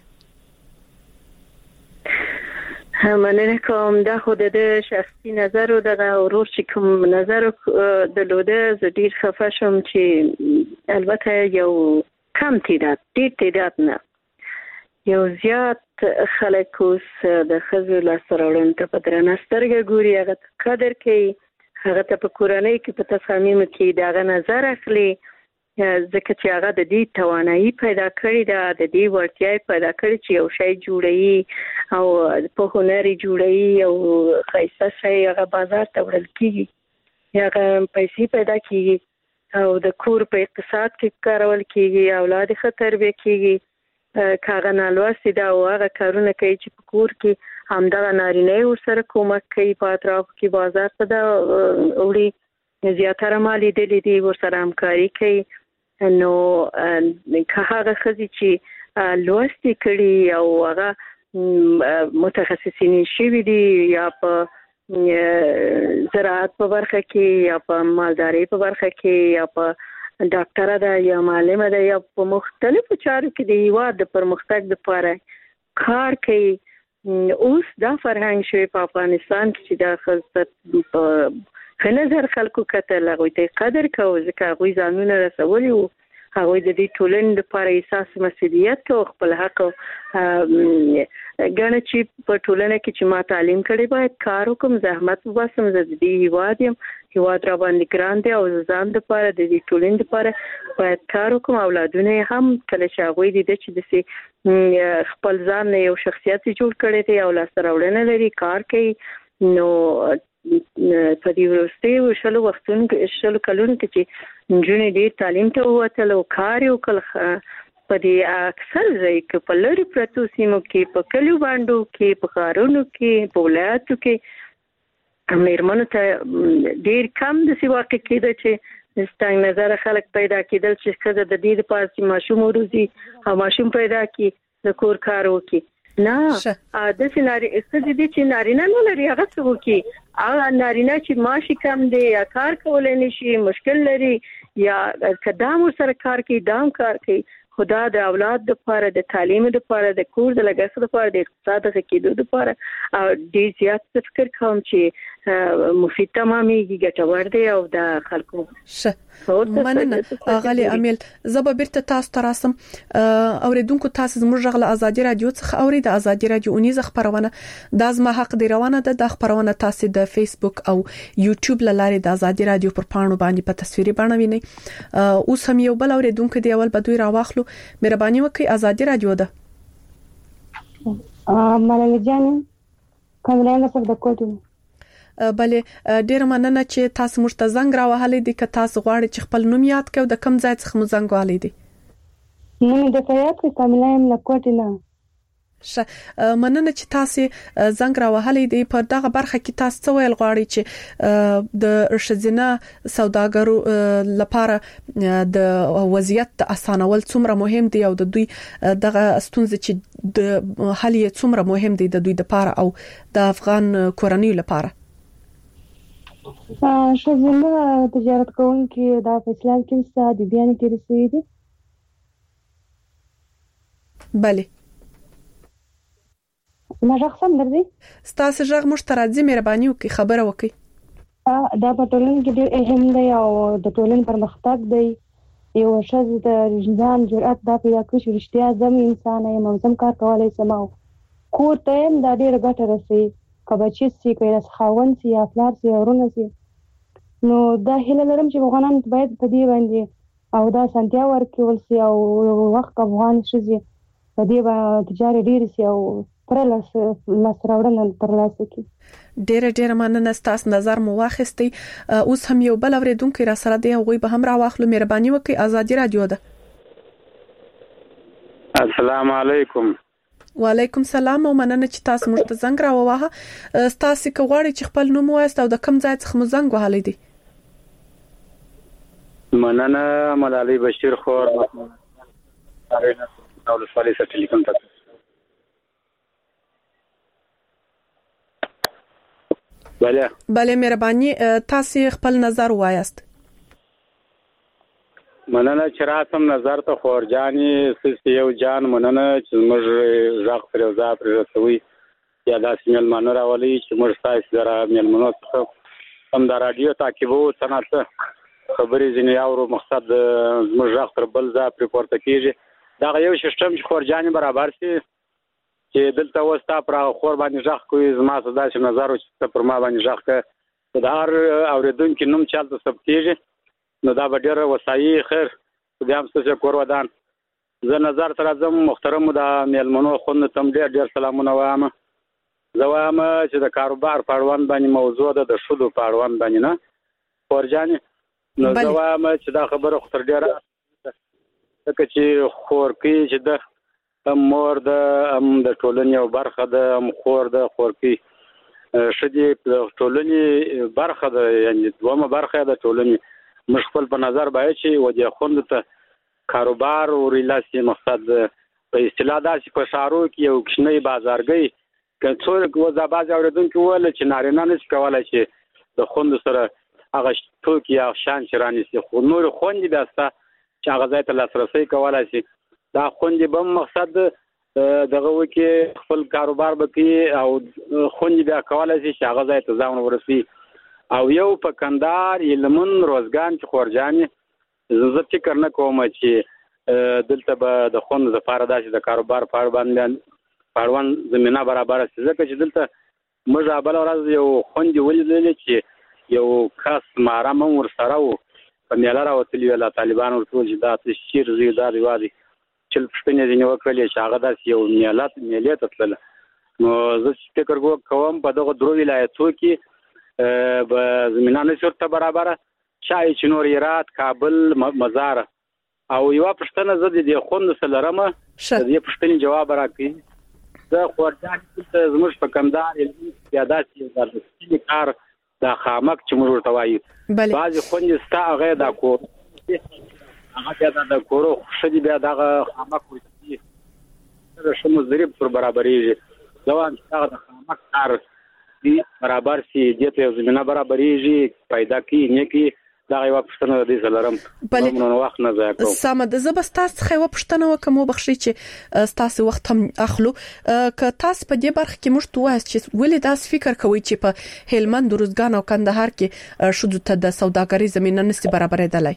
مننه کوم دا خو د شخصي نظر او د ورور چې کوم نظر درلوده زه ډیر خفه شوم چې البته یو کم تعداد ډیر تعداد نه یو زیات خلک اوس د خزو لاسرولن ته په درنه سترګه ګوري هغه قدر کوي هغه ته په کورنۍ کې په تصامیم کې دا نظر اخلي ځکه چې هغه د دې توانایي پیدا کړې ده د دې ورتیا پیدا کړې چې یو شی جوړي او په هنري جوړي او خاصه شی هغه بازار ته وړل کیږي هغه پیسې پیدا کیږي او د کور په اقتصاد کې کارول کیږي، اولاد خطر به کیږي، کاغه نالوستي دا هغه کارونه کوي چې په کور کې همدغه نارینه ورسره کومک کوي، په اطراف کې بازار ته دا وړي زیاتره مالي دلی دی ورسره همکاري کوي. نو که هغه ښځې چې لوستي کړي او هغه متخصصین شوي دي یا په زراعت په برخه کې یا په مالدارۍ په برخه کې یا په ډاکټره ده یا معلمه ده یا په مختلفو چارو کې د هیواد د پرمختګ لپاره کار کوي. اوس دا فرهنګ شوی په افغانستان کې چې دا ښځه په ښه نظر خلکو کتل، هغوی ته قدر کوو ځکه هغوی ځانونه رسولي وو، هغوی د دې ټولنې لپاره احساس مسؤلیت او خپل حق ګڼه چې په ټولنه کې چې ما تعلیم کړی باید کار وکم، زحمت وباسم، زه د دې هیواد یم، هیواد را باندې ګران دی او ځان لپاره د دې ټولنې لپاره باید کار وکم. اولادونه هم کله چې هغوی دي چې داسې خپل ځان یو شخصیت جوړ کړی دی او لاسته راوړنه لري، کار کوي، نو په دې وروستیو شلو کلونو کې چې نجونې ډېر تعلیم ته ووتل او کار یې وکړ، په دې اکثر ځای کې په لرې پرتو سیمو کې، په کلیو بانډو کې، په ښارونو کې، په ولایاتو کې مېرمنو ته ډېر کم داسې واقع کېده چې ستنګ نظره خلک پیدا کېدل چې ښځه د دې لپاره چې ماشوم وروزي او ماشوم پیدا کړي د کور کار وکړي. نه داسې ښځې دي چې نارینه نه لري، هغه څه وکړي، هغه نارینه چې معاش کم دی یا کار کولی نه شي، مشکل لري، یا که دا ورسره کار کوي دا هم کار کوي، خو دا د اولاد دپاره، د تعلیم دپاره، د کور د لګښت دپاره، د اقتصاد د ښه کېدو دپاره ډېر زیات فکر کوم چې مفید تمامېږي، ګټور دی او د خلکو
مننه. غالي امیل، زه به بیرته تاسو ته راسم. اوریدونکو تاسو زموږ غږ له ازادي رادیو څخه اوري. د ازادي رادیو اونیزه خبرونه د زما حق دی روانه ده. د خبرونه تاسو د فیسبوک او یوټیوب لاره د ازادي رادیو پر پاڼو باندې په تصویري بڼه وینئ. اوس هم یو بل اوریدونکو دی اول بدوي راواخلو. مهرباني وکړئ، ازادي رادیو ده.
ملالۍ جان کومه څه د کوټه
بلې ډیر مننه چې تاسو موږ ته زنګ راوهلې دي. که تاسو غواړئ چې خپل نوم یاد کړئ د کوم ځای څخه مو زنګ وهلې دي؟
نوم د فیاض کاملایم لکوټه نه.
مننه چې تاسو زنګ راوهلې دي. په دغه برخه کې تاسو څه ویل غواړئ چې د ښځینه سوداګرو لپاره د وضعیت اسانول څومره مهم دي او د دوی دغه ستونزې چې د حل یې څومره مهم دي د دوی لپاره او د افغان کورنیو لپاره؟
ښځینه تجارت کوونکي د اسلام کې څه د بیان کې رسېږي دي؟
بله
ما ځخم درځي.
ستاسو ځغ مشترکه مهرباني وکړئ خبره وکړئ.
دا په ټولنه کې ډېر اهم دی او د ټولنې پرمختګ دی. یو ښځه د ځان جرأت دا پیدا کړي چې رښتیا زم انسان یم او زم کار کولای شم او کور ته هم دا ډېر ګټه رسوي، که بچی سي، که یې خاوند سي یا پلار سي یا ورونه سي. نو دا هیله لرم چې افغانان باید په دې باندې او دا سنتیا ورکول سي او وخت افغان ښځې په دې باندې تجارت ډېر سي او پر لاس راوړنه ترلاسه کړي.
ډېر مننه. ستاسو نظر مو واخیستی. اوس هم یو بل اوریدونکو را سره دی، هغوی به هم راواخلو. مهرباني وکړئ، ازادي رادیو ده.
السلام علیکم.
وعلیکم السلام او مننه چې تاسو موږ ته زنګ راووهه. تاسو که غواړئ چې خپل نوم ووایاست او د کوم ځای څخه مو زنګ وهلی دی؟
مننه. ملالۍ بشیر خور ولسوالۍ څخه ټلیفون ته. بله
مهرباني تاسو خپل نظر وایاست.
مننه چې راسم نظر ته خورجاني سیس یو جان مننه چې موږ ځاق پر یو ځای پر رسوي یا داسې مېلمانه راولي چې موږ تاسو سره مېلمنو څخه هم د رادیو تعقیبو څنګه خبرې ځینې اورو، مقصد موږ ځاق تر بل ځای پر پورته کیږي. دا یو سیستم چې خورجاني برابر سي چې دلته وستا پر خور باندې ځخ کوي. زما صدا چې نظر چې پر ما باندې ځخ که د هر اوریدونکو نوم چالت ثبتېږي نو دا به ډېر وسایي خیر دې هم څه کور ودان. زه نظر تر ازم محترم د میلمنو خوند تم ډېر سلامونه وایم. زه وایم چې د کاروبار په اړوند باندې موضوع ده، د شودو په اړوند باندې نه خورجاني نو دا وایم چې دا خبره خطر ډیره ځکه چې خورکی چې د مور د ټولنې یو برخه د خور د خورکی شدي ټولنې برخه د یعنی دومره برخه د ټولنې مشغول په نظر باید چې ودی خوند ته کاروبار او ریلاسي مقصد په اصطلاح داسې په شارو کې یو کښنی بازارګي که څوک وځاباز اوریدونکو ول چې نارینه نشي کولای چې د خوند سره هغه ټوکی یا شان شرانی سي خو نور خوندې داسته چې هغه ځای ته لاسرسي کولای شي دا خوندې به مقصد دغه وکي خپل کاروبار وکړي او خوندې بیا کولای شي چې هغه ځای ته ځان ورسي او یو په کندهار یلمن روزګان چې خورجانې زه فکر نه کوم چې دلته به د خوند لپاره داسې د کاروبار پاروان زمينه برابر شي ځکه چې دلته موږ بل ورځ یو خوندې ولیدل چې یو خاص مارام ور سره و په میله راوتلی ولا طالبان ورته چې دا تشیر زی دا ریوادي چې پښتنې دې نو کړلې چې هغه داس یو میله ته تل نو زه فکر کوم په دغه درو ولایتو کې به زمينانه شرطه برابر شای چې نور هرات کابل مزار او یو پښتنه زه دې خوند سلرمه دې پښتنې جواب راکړي زه خورځان ته زموږ په کندهار یا داسې د کار دا خامک چې موږ ورته وایو بعضی خوندې ستا هغه دا کور هغه بیا د کورو شدي بیا دغه خامک وي دا شمو ضریب پر برابرېږي ځوان هغه د خامک کار دی برابر سي دې ته زمينه برابرېږي پیدا کی نه کی دا یو پښتنه دې سلام نو وخت نه ځای کوم
سمد زبستاس خو پښتنه وکم وبخشي چې تاسو وخت هم اخلو ک تاسو په دې برخه کې مشت وایي چې ولې داس فکر کوي چې په هلمند روزګان او کندهار کې شوه ته د سوداګرۍ زمينه نسي برابرېدلای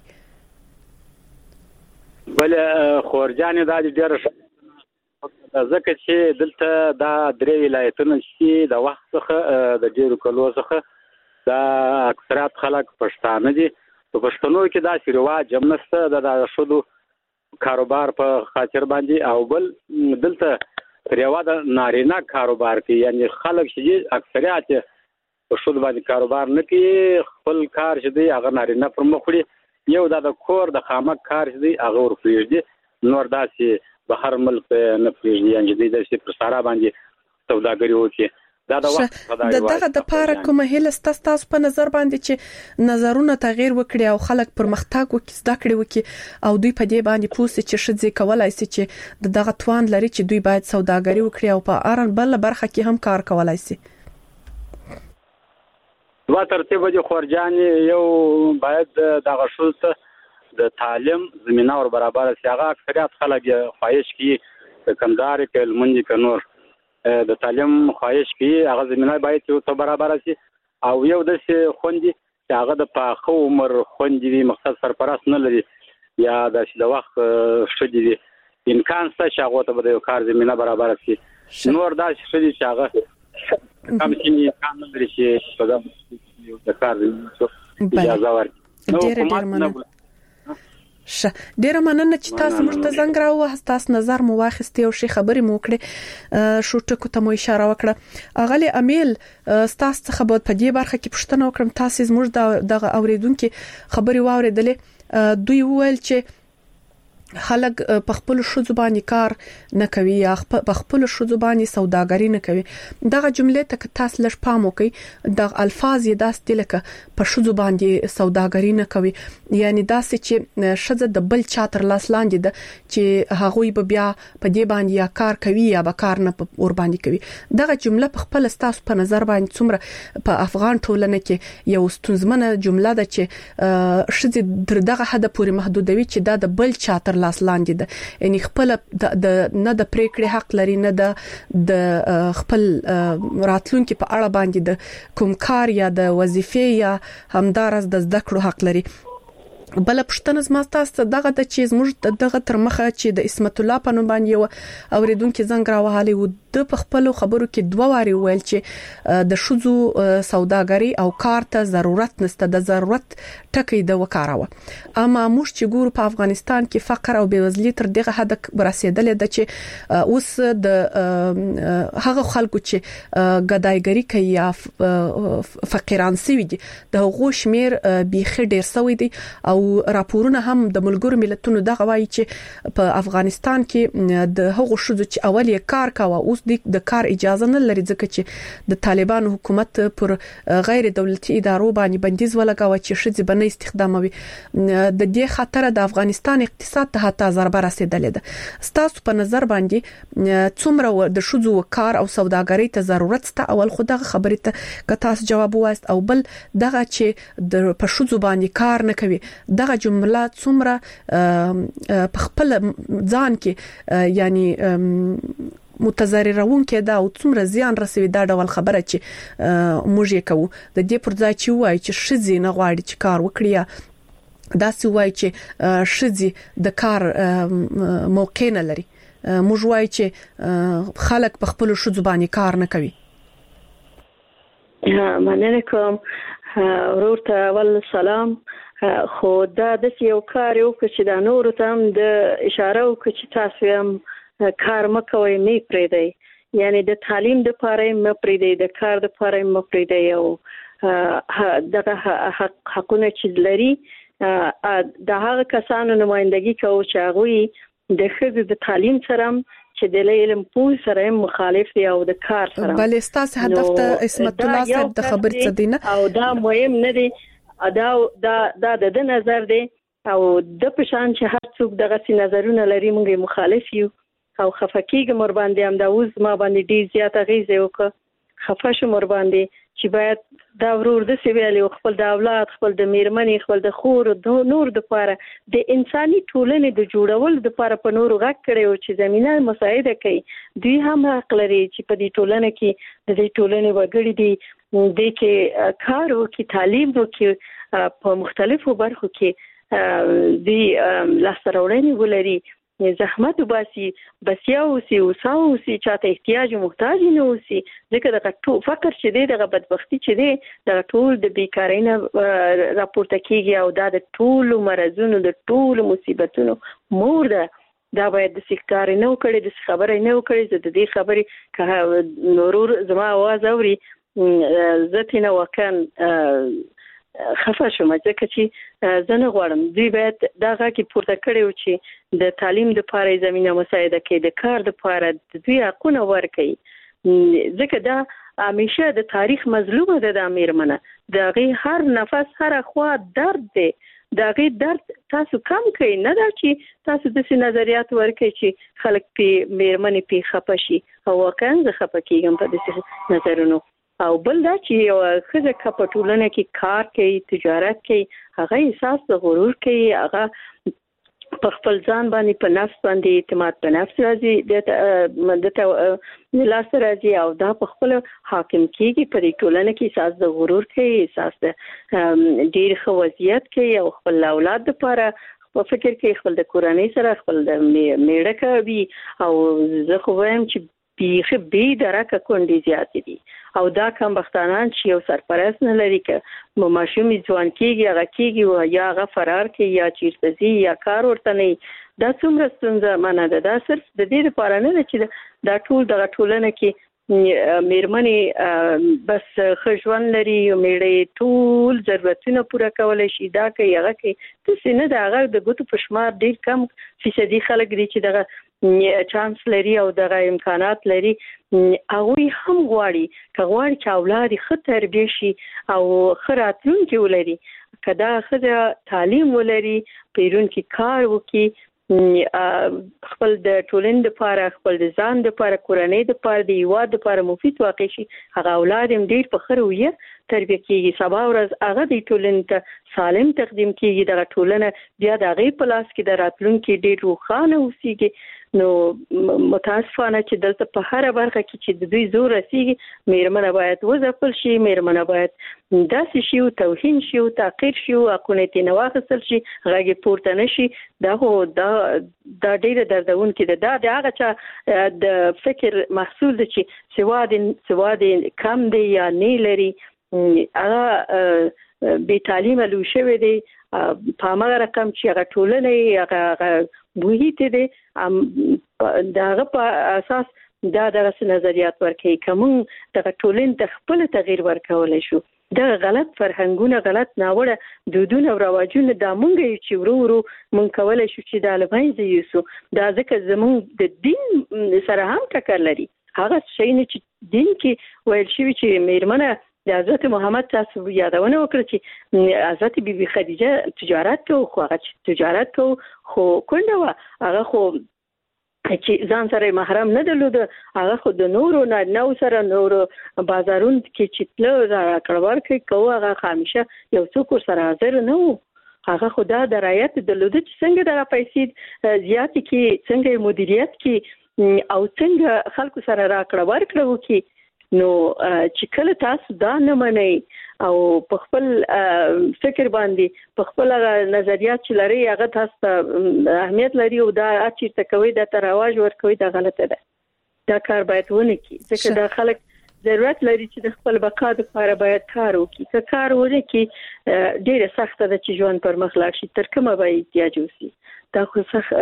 بل خورجان دا ډېر ځکه چې دلته دا درې ولایتونه چې د وخت څخه د ډېرو کلو څخه دا اکثریت خلک پښتانه دي په پښتنو کې دا رواج هم نشته د شودو کاروبار په خاطر باندې او بل دلته ریوا د نارینه کاروبار کې یعنی خلک چې اکثریت په شودو باندې کاروبار نه کوي خپل کار چې دی هغه نارینه پر مخ وړي یو د کور د خامک کار چې دی هغه ورپریږدي نور داسې بهر ملک نه پریږدي یعنی د سارا باندې سوداګري وکړي دا د وخت
دغه د پاره کومه هله تاسو په نظر باندې چې نظرونه تغیر وکړي او خلک پرمختګ وکړي زده کړي وکړي او دوی په دې باندې پوسټ چې شذ کولای شي چې دغه توان لري چې دوی باید سوداګري وکړي او په اړه بل برخه کې هم کار کولای شي
وا ترتیب دي خورجان یو باید دغه شوته د تعلیم زمينه ور برابر شي هغه اکثریت خلک خواهش کوي د کندهار کې لمنځ کې نور د تعلیم خواهش کوي هغه زمينه باید یو څه برابر شي او یو د خوندې چې هغه د پاخه عمر خوندې مقصد سرپرست نه لري یا د وخت شدي امکان شته چې هغه ته د کار زمينه برابر شي نور دا شدي چې هغه کم شي امکان نه لري چې په د کار اجازه ورکړي
ډېر مننه ډیره مننه چې تاسو موږ ته زنګ راوه تاسو نظر مو واخیستي او شي خبرې مو کړې شو ټکو ته مو اشاره وکړه اغلی امیل تاسو څخه په دې برخه کې پوښتنه وکړم تاسو موږ د اوریدونکو خبرې واوریدلې دوی وویل چې خلک په خپل شذ باندې کار نه کوي یا په خپل شذ باندې سوداګري نه کوي دغه جمله ته تاسو لږ پام وکړئ د الفاظ یې داسې لکه په شذ باندې سوداګري نه کوي یعنی داسې چې شذ د بل چاتر لاس لاندې ده چې هغه به بیا په دې باندې یا کار کوي یا به کار نه ور باندې کوي دغه جمله په خپل تاسو په نظر باندې څومره په افغان ټولنه کې یو ستونزمنه جمله ده چې شذ تر دغه حد پورې محدودوي چې دا د بل چاتر لاس لاندې ده یعنی خپل د نه د پریکړې حق لري نه د خپل راتلونکو په اړه باندې د کوم کار یا د وظیفې یا همدارس د زده کړو حق لري بل پښتنه زما تاسو دغه د چیز موږ دغه تر مخه چې د اسمت الله په نوم باندې یو اوریدونکو زنګ راوهالي و د خپل خبرو کې دوه واری ویل چې د شذو سوداګری او کار ته ضرورت نشته د ضرورت ټکی د وکاروه اما موږ چې ګورو په افغانستان کې فقر او بېوزلي تر دغه حد رسیدلې ده چې اوس د هغه خلکو چې ګدایګری کوي یا فقیران سوي دي د هغو شمیر بيخي ډیر سوي دي او راپورونه هم د ملګرو ملتونو دغه وایي چې په افغانستان کې د هغو شذو چې اول یې کار کاوه اوس د کار اجازه نه لري ځکه چې د طالبان حکومت پر غیر دولتي ادارو باندې بندیز ولګاوه چې شذې بنه استخداموي د دې خطر د افغانستان اقتصاد ته حتی ضربه رسیدلې ده ستاسو په نظر باندې څومره د شذو کار او سوداګرۍ ته ضرورت ته اول خو دغه خبرې ته کتاس جواب وایست او بل دغه چې د په شذو باندې کار نه کوي دغه جمله څومره په خپل ځان کې یعنی متضررون کې دا او څومره زیان رسوي دا ډول خبره چې موږ یې کوو د دې پر ځای چې وایي چې شذې نه غواړي چې کار وکړي دا څه وایي چې شذې د کار موقع نه لري موږ وایي چې خلک په خپل شذو باندې کار نه کوي
مننه کوم ورور ته ول سلام خو دا د یو کار یو چې دا نور ته هم د اشاره وکړي چې تاسو هم کار مکوئ نه پرېږدئ یعنی د تعلیم د پاره م پرېږدئ د کار د پاره م پرېږدئ او دغه حقونه چې لري د هغه کسانو نمائندګي کوي چې هغه د خځې د تعلیم سره چې د علم پوه سره مخالف دی او د کار سره
بل استاس هدف ته اسمت الله صاحب د خبر څه دی نه
او دا مهم نه دی دا د نظر دی او د پشان چې هر څوک دغه سي نظرونه لري موږ مخالف یو او خفقېږم ور باندې هم دا اوس ما باندې ډیر زیات غیزه وکړه خفه شم ور باندې چې باید دا ورور د سیویل خپل د اولاد خپل د میرمنې خپل د خور د نور د پاره د انساني ټولنې د جوړول د پاره په نور غږ کړي او چې زمينه مساعده کوي دوی هم حق لري چې په دې ټولنه کې د دې ټولنې وګړي دي د کې کار وکړي تعلیم وکړي په مختلفو برخو کې دی لاسته ولري زحمت وباسي بس یو سی او ساوسی چاته احتیاج محتاج نه اوسي ځکه د فقر چې دی د بدبختی چې دی د ټول د بیکاری نه راپورته کیږي او د ټول مرزونو د ټول مصیبتونو مور ده دا باید د سکار نه وکړي د خبرې نه وکړي د دې خبرې که نورور زما आवाज اوري زته نه وکن خفه شوم ځکه چې زنه غواړم دوی باید دغه کې پورته کړي و چې د تعلیم د پاره زمينه مساعده کوي د کار د پاره د دوی حقونه ورکړي ځکه دا همیشه د تاریخ مظلومه ده د میرمنه دغه هر نفس هر خوا درد دی دغه درد تاسو کم کوي نه دا چې تاسو د سي نظریات ورکړي چې خلک په میرمنې په خپه شي او واقعا زه خپه کیږم په دې نظرونو او بل دا چې یو خزه کپټولنه کې کار کوي تجارت کوي هغه احساس د غرور کوي هغه په خپل ځان باندې په نفس باندې اعتماد په نفس راځي د لاس راځي او دا په خپل حاکم کېږي په دې ټولنه کې احساس د غرور کوي احساس د ډیر خو وضعیت کوي او خپل اولاد لپاره په فکر کې خپل د کورنۍ سره خپل د میړه کوي او زه خو وایم چې بیخي بې درکه کونډې زیاتې دي او دا کم بختانان چې یو سرپرست نه لري که ماشوم ځوان کېږي هغه کېږي او یا هغه فرار کوي یا چیرته ځي یا کار ورته نه دا څومره ستونزه منه ده دا صرف د دې لپاره نه ده چې دا ټول دغه ټولنه کې میرمنې بس خژوند لري او میړه ټول ضرورتونه پوره کولای شي دا کوي هغه کوي څه نه دا هغه د ګوتو په شمار ډیر کم فیصدي خلک دي چې دغه چانس لري او دغه امکانات لري هغه هم غواړي چې اولاد ښه تربیه شي او ښه راتلونکي ولري کدا ښه تعلیم ولري پیرون کې کار وکړي خپل د ټولنې لپاره خپل د ځان لپاره کورنۍ لپاره د یواد لپاره مفید واقع شي هغه اولاد هم ډیر په خرویه تربیه کیږي سبا ورځ هغه د ټولنې ته سالم تقدیم کیږي د ټولنه بیا د غي پلاس کې د راتلونکي ډیر روښانه اوسيږي نو متاسفانه چې دلته په هر برخه کې چې د دوی زور رسیږي میرمنه باید وځپل شي، میرمنه باید داسې شي او توهین شي او تحقیر شي او حقونه تې نه واخیستل شي، غږ پورته نشي. دا ډیره دردونکې ده. دا د هغه چا د فکر محصول دی چې سواد کم دی یا نه لري، هغه بې تعلیمه لوی شوی دی په هغه رقم چې هغه ټولنه هغه محیط دی دغه په اساس دا دغه نظریات ورکوي. کوم دغه ټولنې د خپل تغییر ورکولای شو. دا غلط فرهنګونه، غلط ناوړه دودونه او رواجونه دا مونږ چې ورو مونږ کولای شو چې دا لمنځه یوسو. دا ځکه زموږ د دین سره هم ټکر لري. هغه شی نه چې دین کې ویل شوی چې میرمنه د حضرت محمد تاسو یادونه وکړه چې حضرت بیبي خدیجه تجارت کوي، خو هغه تجارت کوي خو کونډه وه، هغه خو چې ځان سره محرم نه درلود، هغه خو د نورو نه سره نورو بازارونو کې چې تل راکړور کوي، هغه همیشه یو څوک سره حاضر نه وو. هغه خو دا د رعایت درلود چې څنګه دغه پیسې زیاتې کې، څنګه مدیریت کې او څنګه خلکو سره راکړور کړو کې. نو چې کله تاسو دا نه منئ او په خپل فکر باندې په خپل نظریات چې لري هغه تاسو ته اهمیت لري او دا چې کوي د ترواج ورکوي، دا غلطه ده. دا کار باید ونه کی، ځکه دا خلک ضرورت لري چې د خپل بقا لپاره باید کار وکړي. که کار ونه کی ډیره سخته ده چې ژوند پر مخ لاړ شي. تر کومه به احتیاج وسی؟ دا خو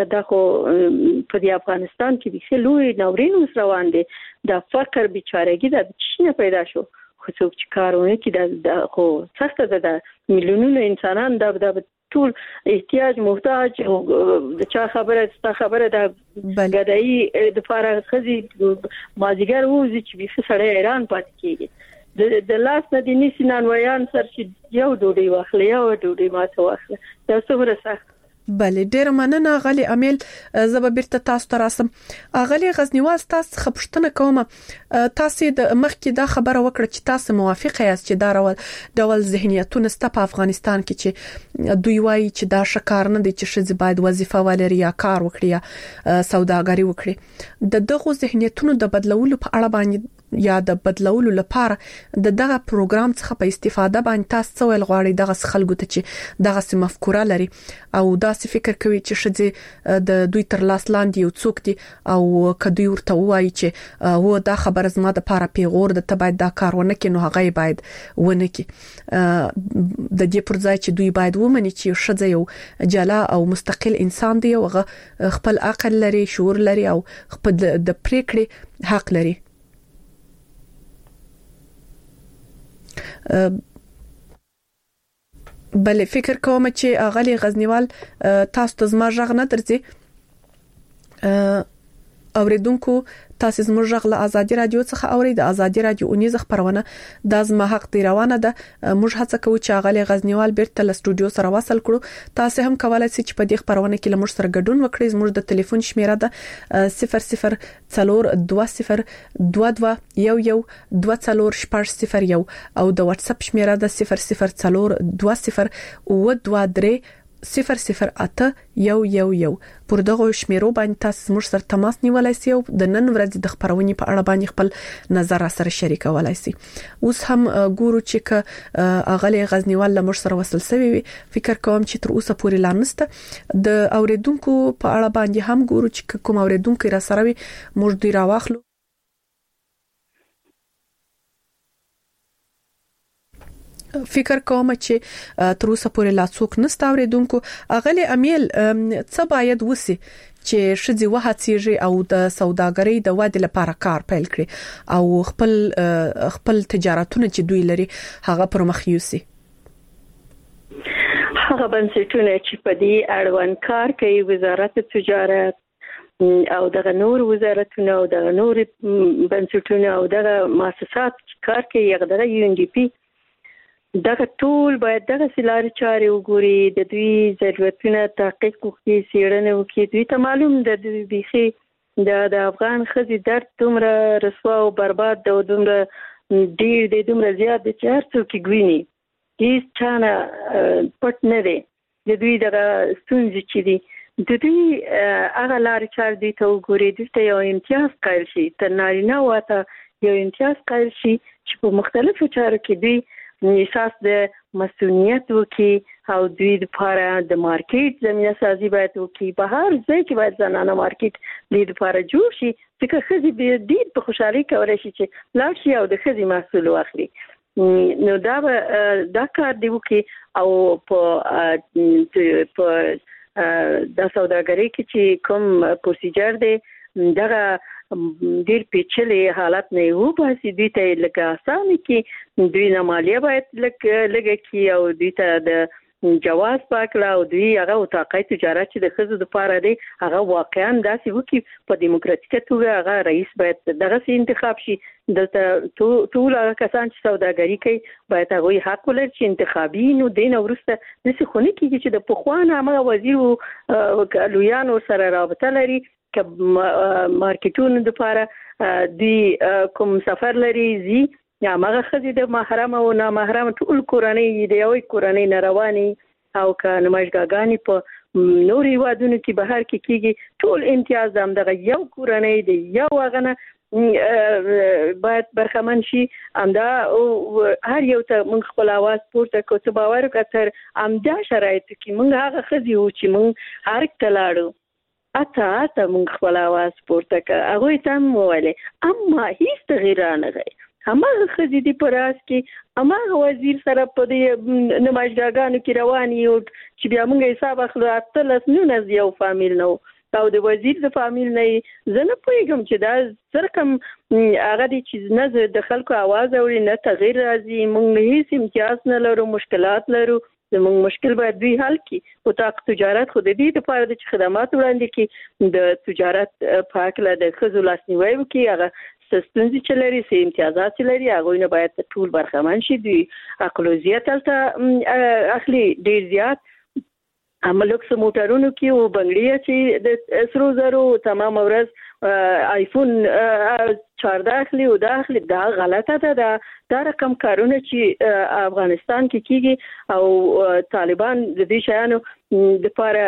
په افغانستان کې به لوی ناورین اوس روان دي. دا فقر بیچارهګي د چینه پیدا شو، خو څوک چې کارونه کې دا خو سخته ده. د میلیونونو انسانان دا ټول احتیاج محتاج او د چا خبره د غدایي د فارغ خزي مازیګر وځي چې به سړی ایران پاتې کیږي. د لاس نه دي نسینان ویان سر چې یو ډوډۍ واخلي یو ډوډۍ ماته واخلي. دا څومره سخت.
بله، ډیر مننه غلي امیل. زه به بیرته تاسو ته راسم. غلي غزنیوال تاسو خپشتنه کوم. تاسو د مخکې دا خبره وکړه چې تاسو موافق یاست چې دا ډول ذهنیتونه ست په افغانستان کې چې دوی وایي چې دا شکار نه دي چې شذ باید وظیفه ولري یا کار وکړي یا سوداګري وکړي. د دغه ذهنیتونو د بدلولو په اړه باندې یا د بدلولو لپاره دغه پروګرام څخه په استفاده باندې تاسو ول غواړي دغه خلکو ته چې دغه مفکوره لري او دا فکر کوي چې شذ د دوی تر لاس لاندې یو څوک دي او کدی ورته وایي چې و دا خبر زما د پاره پیغور د تبعید دا کارونه کې نو هغه باید ونه کې د دې پر ځای چې دوی باید ومني چې شذ یو جلا او مستقل انسان دی او خپل عقل لري، شعور لري او خپل د پریکړې حق لري. بله، فکر کوم چې اغلی غزنیوال تاسو ته زما ژغ نه درځي. اوریدونکو تاسو زموږ ژغ له ازادي رادیو څخه اوري. د ازادي رادیو اونیز خبرونه د زما حق دی روانه ده. موږ هڅه کوو چې اغلی غزنیوال بیرته له سټوډیو سره وصل کړو. تاسو هم کولای شئ چې په دې خبرونه کې لمر سره ګډون وکړئ. زموږ د ټلیفون شمیره ده 0042011240 او د واتس اپ شمیره ده 00420203 00811 پر دغه شمیرو باندې تاسو موږ سره تماس نیولای شئ او د نن ورځې د خبرونې په اړه باندې خپل نظر سره شریکولای شئ. اوس هم ګورو چې اغلی غزنیوال له موږ سره وصل شوی وي. فکر کوم چې تر اوسه پورې لا نسته. د اوریدونکو په اړه باندې هم ګورو چې کوم اوریدونکو را سره وي موږ دوی راواخلو. فکر کوم چې تر اوسه پورې لا څوک نسته اوریدونکو. اغلی امیل څه باید وسی چې شذ وهڅیږي او د سوداګرۍ د وادي لپاره کار پیل کړي او خپل تجارتونه چې دوی لري هغه پر مخ یوسي؟
هغه بنسټونه چې په دې اړوند کار کوي، وزارت تجارت او دغه نور وزارتونه او دغه نور بنسټونه او دغه مؤسسات کار کوي، هغه UNDP دغه ټول باید دغه سلاري چاري وګوري، د دوی ضرورتونه تحقیق وکړي، څېړنه وکړي. دوی ته معلوم ده د بيخي د افغان خزي درد دومره رسوا او برباد ده، دومره ډیر دی، دومره زیات دي چې هر څوک ګویني. هیڅ چانه پټ نه دی د دوی دغه ستونزې چې دي د دې هغه لارې چارې دي ته وګوري د یو امتیاز قایل شي تر نارینه واته یو امتیاز قایل شي چې په مختلفو چارو کې دوی احساس د مسؤلیت وکي او دوی لپاره د مارکیټ زمینه سازي باید وکي په هر ځای کې باید زنانه مارکیټ لید لپاره جوړ شي چې خزي به ډیر په خوشحالي کولای شي چې لاړ شي او د خزي محصول واخلي نو دا کار دی وکي او په د سوداګرۍ کې چې کوم پروسیجر دی دغه ډیر پیچلې حالت نه وو باسي دوی ته لکه اسانه کې دوی نه مالیه باید لګه کی او دوی ته د جواز پاکړه او دوی هغه وتاقای تجارت چې د خزو د پاره دی هغه واقعا داسې وکي په دیموکراتیکه توګه هغه رئیس باید دغه سي انتخاب شي دلته ټول هغه کسان چې سوداګري کوي باید هغه حق ولري چې انتخابي نو دین ورسته د خونی کې چې د پخوان هغه وزیر لویانو سره رابطه لري ک مارکیټونو د پاره دی کوم سفر لري زی یا مغه خزي د محرم او نامحرم ټول کورنۍ د یوې کورنۍ نارواني او ک نمایشګاګانی په نوري وادونو کې بهر کې کیږي ټول امتیاز هم دغه یو کورنۍ دی یو غنه باید برخمن شي امدا هر یو ته موږ خپل आवाज پورته کوو څه باور کتر امدا شرایط کې موږ هغه خزي و چې موږ هر کلاړو اته موږ خپل आवाज پورته کوو هغه ته وویل اما هیڅ تغییر نه غي هماغه خزي دی پراس کې هماغه وزیر سره په دې نمایشګاګانو کې رواني او چې بیا موږ حساب اخلو اتلس نو یو فامیل نو او د وزیر د فامیل نه زنه پوهیږم چې دا سرکم هغه دي چې نه د خلکو आवाज اوري نه تغییر راځي موږ هیڅ امتیاز نه لرو مشکلات لرو زموږ مشکل باید دوی حل کړي او تاک تجارت خو د دې لپاره د خدمات وړاندې کړي د تجارت په اړه د خزو لاسنیوي وکړي هغه ستونزې چې لري سي امتیازات چې لري هغه نه باید ټول برخمن شي دوی اقلوزیت تلته اخلي ډیر زیات عملوکس موټرونو کې او بنگړي چې د سرو زرو تمام ورځ آیفون 14 اخلي او داخلي دا غلطه ده دا رقم کارونه چې افغانستان کې کیږي او طالبان د دې شیانو د لپاره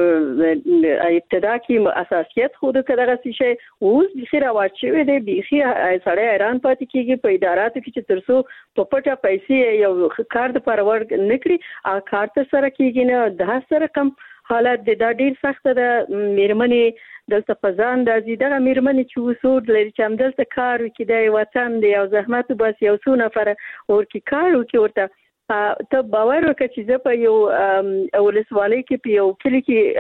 ابتدا کې اساسیت خود کړه شي اوس د خیره واچوي د بيخي سړی ایران پاتې کیږي په اداراتو کې چې ترسو په پټه پیسې یو کار د لپاره ورګ نکړي ا کار ته سره کیږي نه د سره کم حالت د ډیر سخت ده میرمنې دلته پزان د دغه میرمنې چې وسود لري چې هم دلته کار وکړي د وطن دی او زحمت بس یو څو نفر ورکی کار وکړي ورته ته باور وکړه چې زه په یو ولسوالۍ کې په یو کلی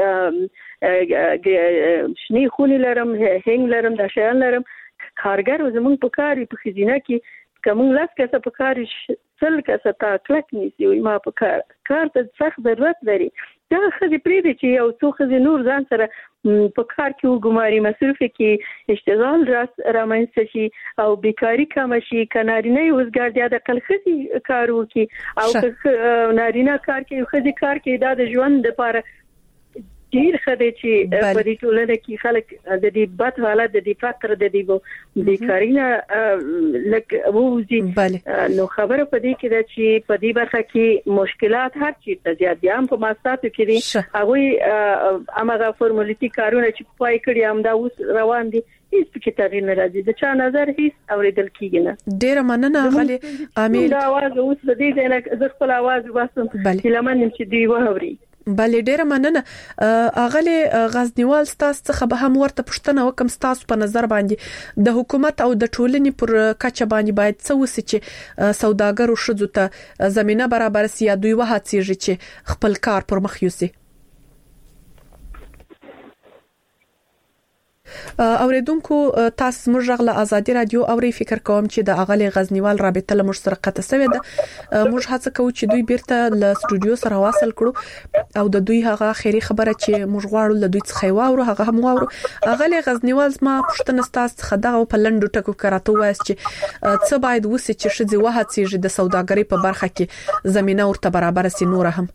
کې شنی خونی لرم هنګ لرم د شیان لرم کارګر زمونږ په کار په خزینه کې کوم لاس کسه په کار سل کسه تا کلک نیسی وي ما په کار ته سخت ضرورت لري دا خزي پریدي چې یو څو خزي نور ځان سره په کار کې وګماري مصرف کې اشتغال رامنځته شي او بیکاری کم شي کنارینه وزګار د خزي کار وکي او نارینه کار کې خزي کار کې د ژوند لپاره ډیر خدای چې په دې ټولنه کې خلک د دې بد حالت د دې فقر د دې بیکارینا لکه ووزي نو خبره په دې کې ده چې په دې برخه کې مشکلات هر چیرته زیات دي هم په ماستاتو کې دي هغه امغه فورمالیټي کارونه چې پای کړی هم دا اوس روان دي هیڅ پکې تغییر نه راځي د چا نظر هیڅ اوریدل کیږي نه
ډیر مننه غلي امیر
دا आवाज اوس د دې ځای نه خپل आवाज واسم چې لمن چې دی وهوري
بلې ډیره مننه اغله غزنیوال ستاسو څخه به هم ورته پښتنه وکم ستاسو په نظر باندې د حکومت او د ټولنې پر کچه باندې باید څه وسی چې سوداګرو شذو ته زمينه برابر سي یا دوی وهڅيږي چې خپل کار پر مخ یوسي اوریدونکو تاسو موږ غله ازادي رادیو اوري فکر کوم چې د اغلی غزنیوال رابطه له مشترکه سوي ده موږ هڅه کوو چې دوی بیرته ل سټوډیو سره واصل کړو او د دوی هغه خيري خبره چې موږ غواړو له دوی څخه واورو هغه هم واورو اغلی غزنیوال ما پښتنه تاسو خدغه په لندو ټکو کراته وایي چې څه باید وسی چې شذي وهڅيږي د سوداګرۍ په برخه کې زمينه ورته برابر سي نور هم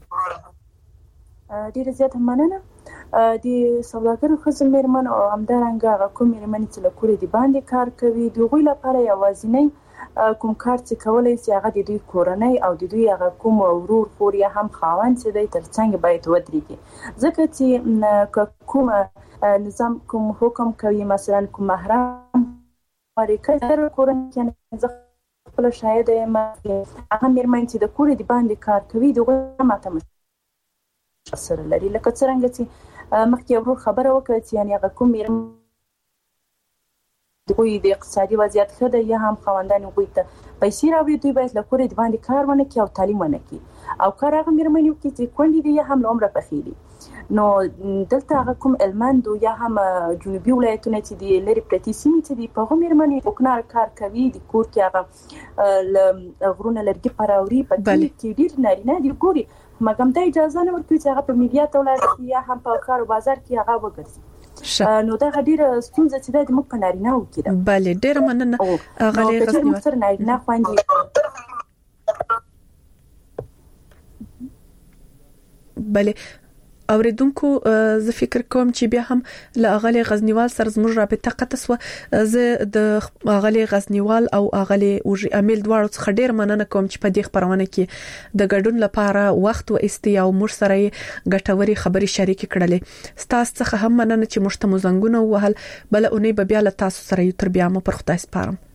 ډیر زیات مننه د سوداګرو خزم میرمن او همدارنګه کوم میرمن چې له کورې دی باندې کار کوي دوی لپاره یوازینی کوم کار چې کولای شي هغه د دوی کورنۍ او د دوی هغه کوم ورور خور یا هم خاوند چې د ترڅنګ باید ودرېږي ځکه چې کوم نظام کوم حکم کوي مثلا کوم محرم اړیکه در کورنۍ کې خپل شاید هغه میرمن چې د کور دی باندې کار کوي دغه ماته سره لري لکه څنګه چې مخکې ورور خبره وکړه چې یعنی هغه کوم میرمن دوی د اقتصادي وضعیت ښه دی یا هم خواندان غوي ته پیسې راوړي دوی باید له کور دی باندې کار ونه کوي او تعلیم ونه کوي او کار هغه میرمن یو کې چې کونډې دي یا هم عمره پخېدي نو دلته هغه کوم الماندو یا هم جنوبي ولایتونه چې دی لري پرتی سیمې چې دی په میرمنې وکړار کار کوي د کور کې هغه غرونه لرګي پراوري په دې کې ډیر نارینه دی ګوري مګم د اجازه نه ورکوي چې هغه په میډیا تولید یا هم په کار او بازار کې هغه وګرځي نو دا ډیر ستونزه چې د موږ په نارینه وکړه
بله ډیر مننه غلې غسنی
تر نارینه خوندې
بله اوریدونکو زه فکر کوم چې بیا هم له اغلی غزنیوال سره زموږ رابطه قطع سو زه د اغلی غزنیوال او اغلی اوجی امیل دواړو څخه ډیر مننه کوم چې په دې خبرونه کې د ګډون لپاره وخت او استیا او موږ سره ګټوري خبري شریک کړلې ستاسو څخه هم مننه چې مشته مزنګونه وهل بل اونې به بیا له تاسو سره یو تر بیا مو پر خدای سپارم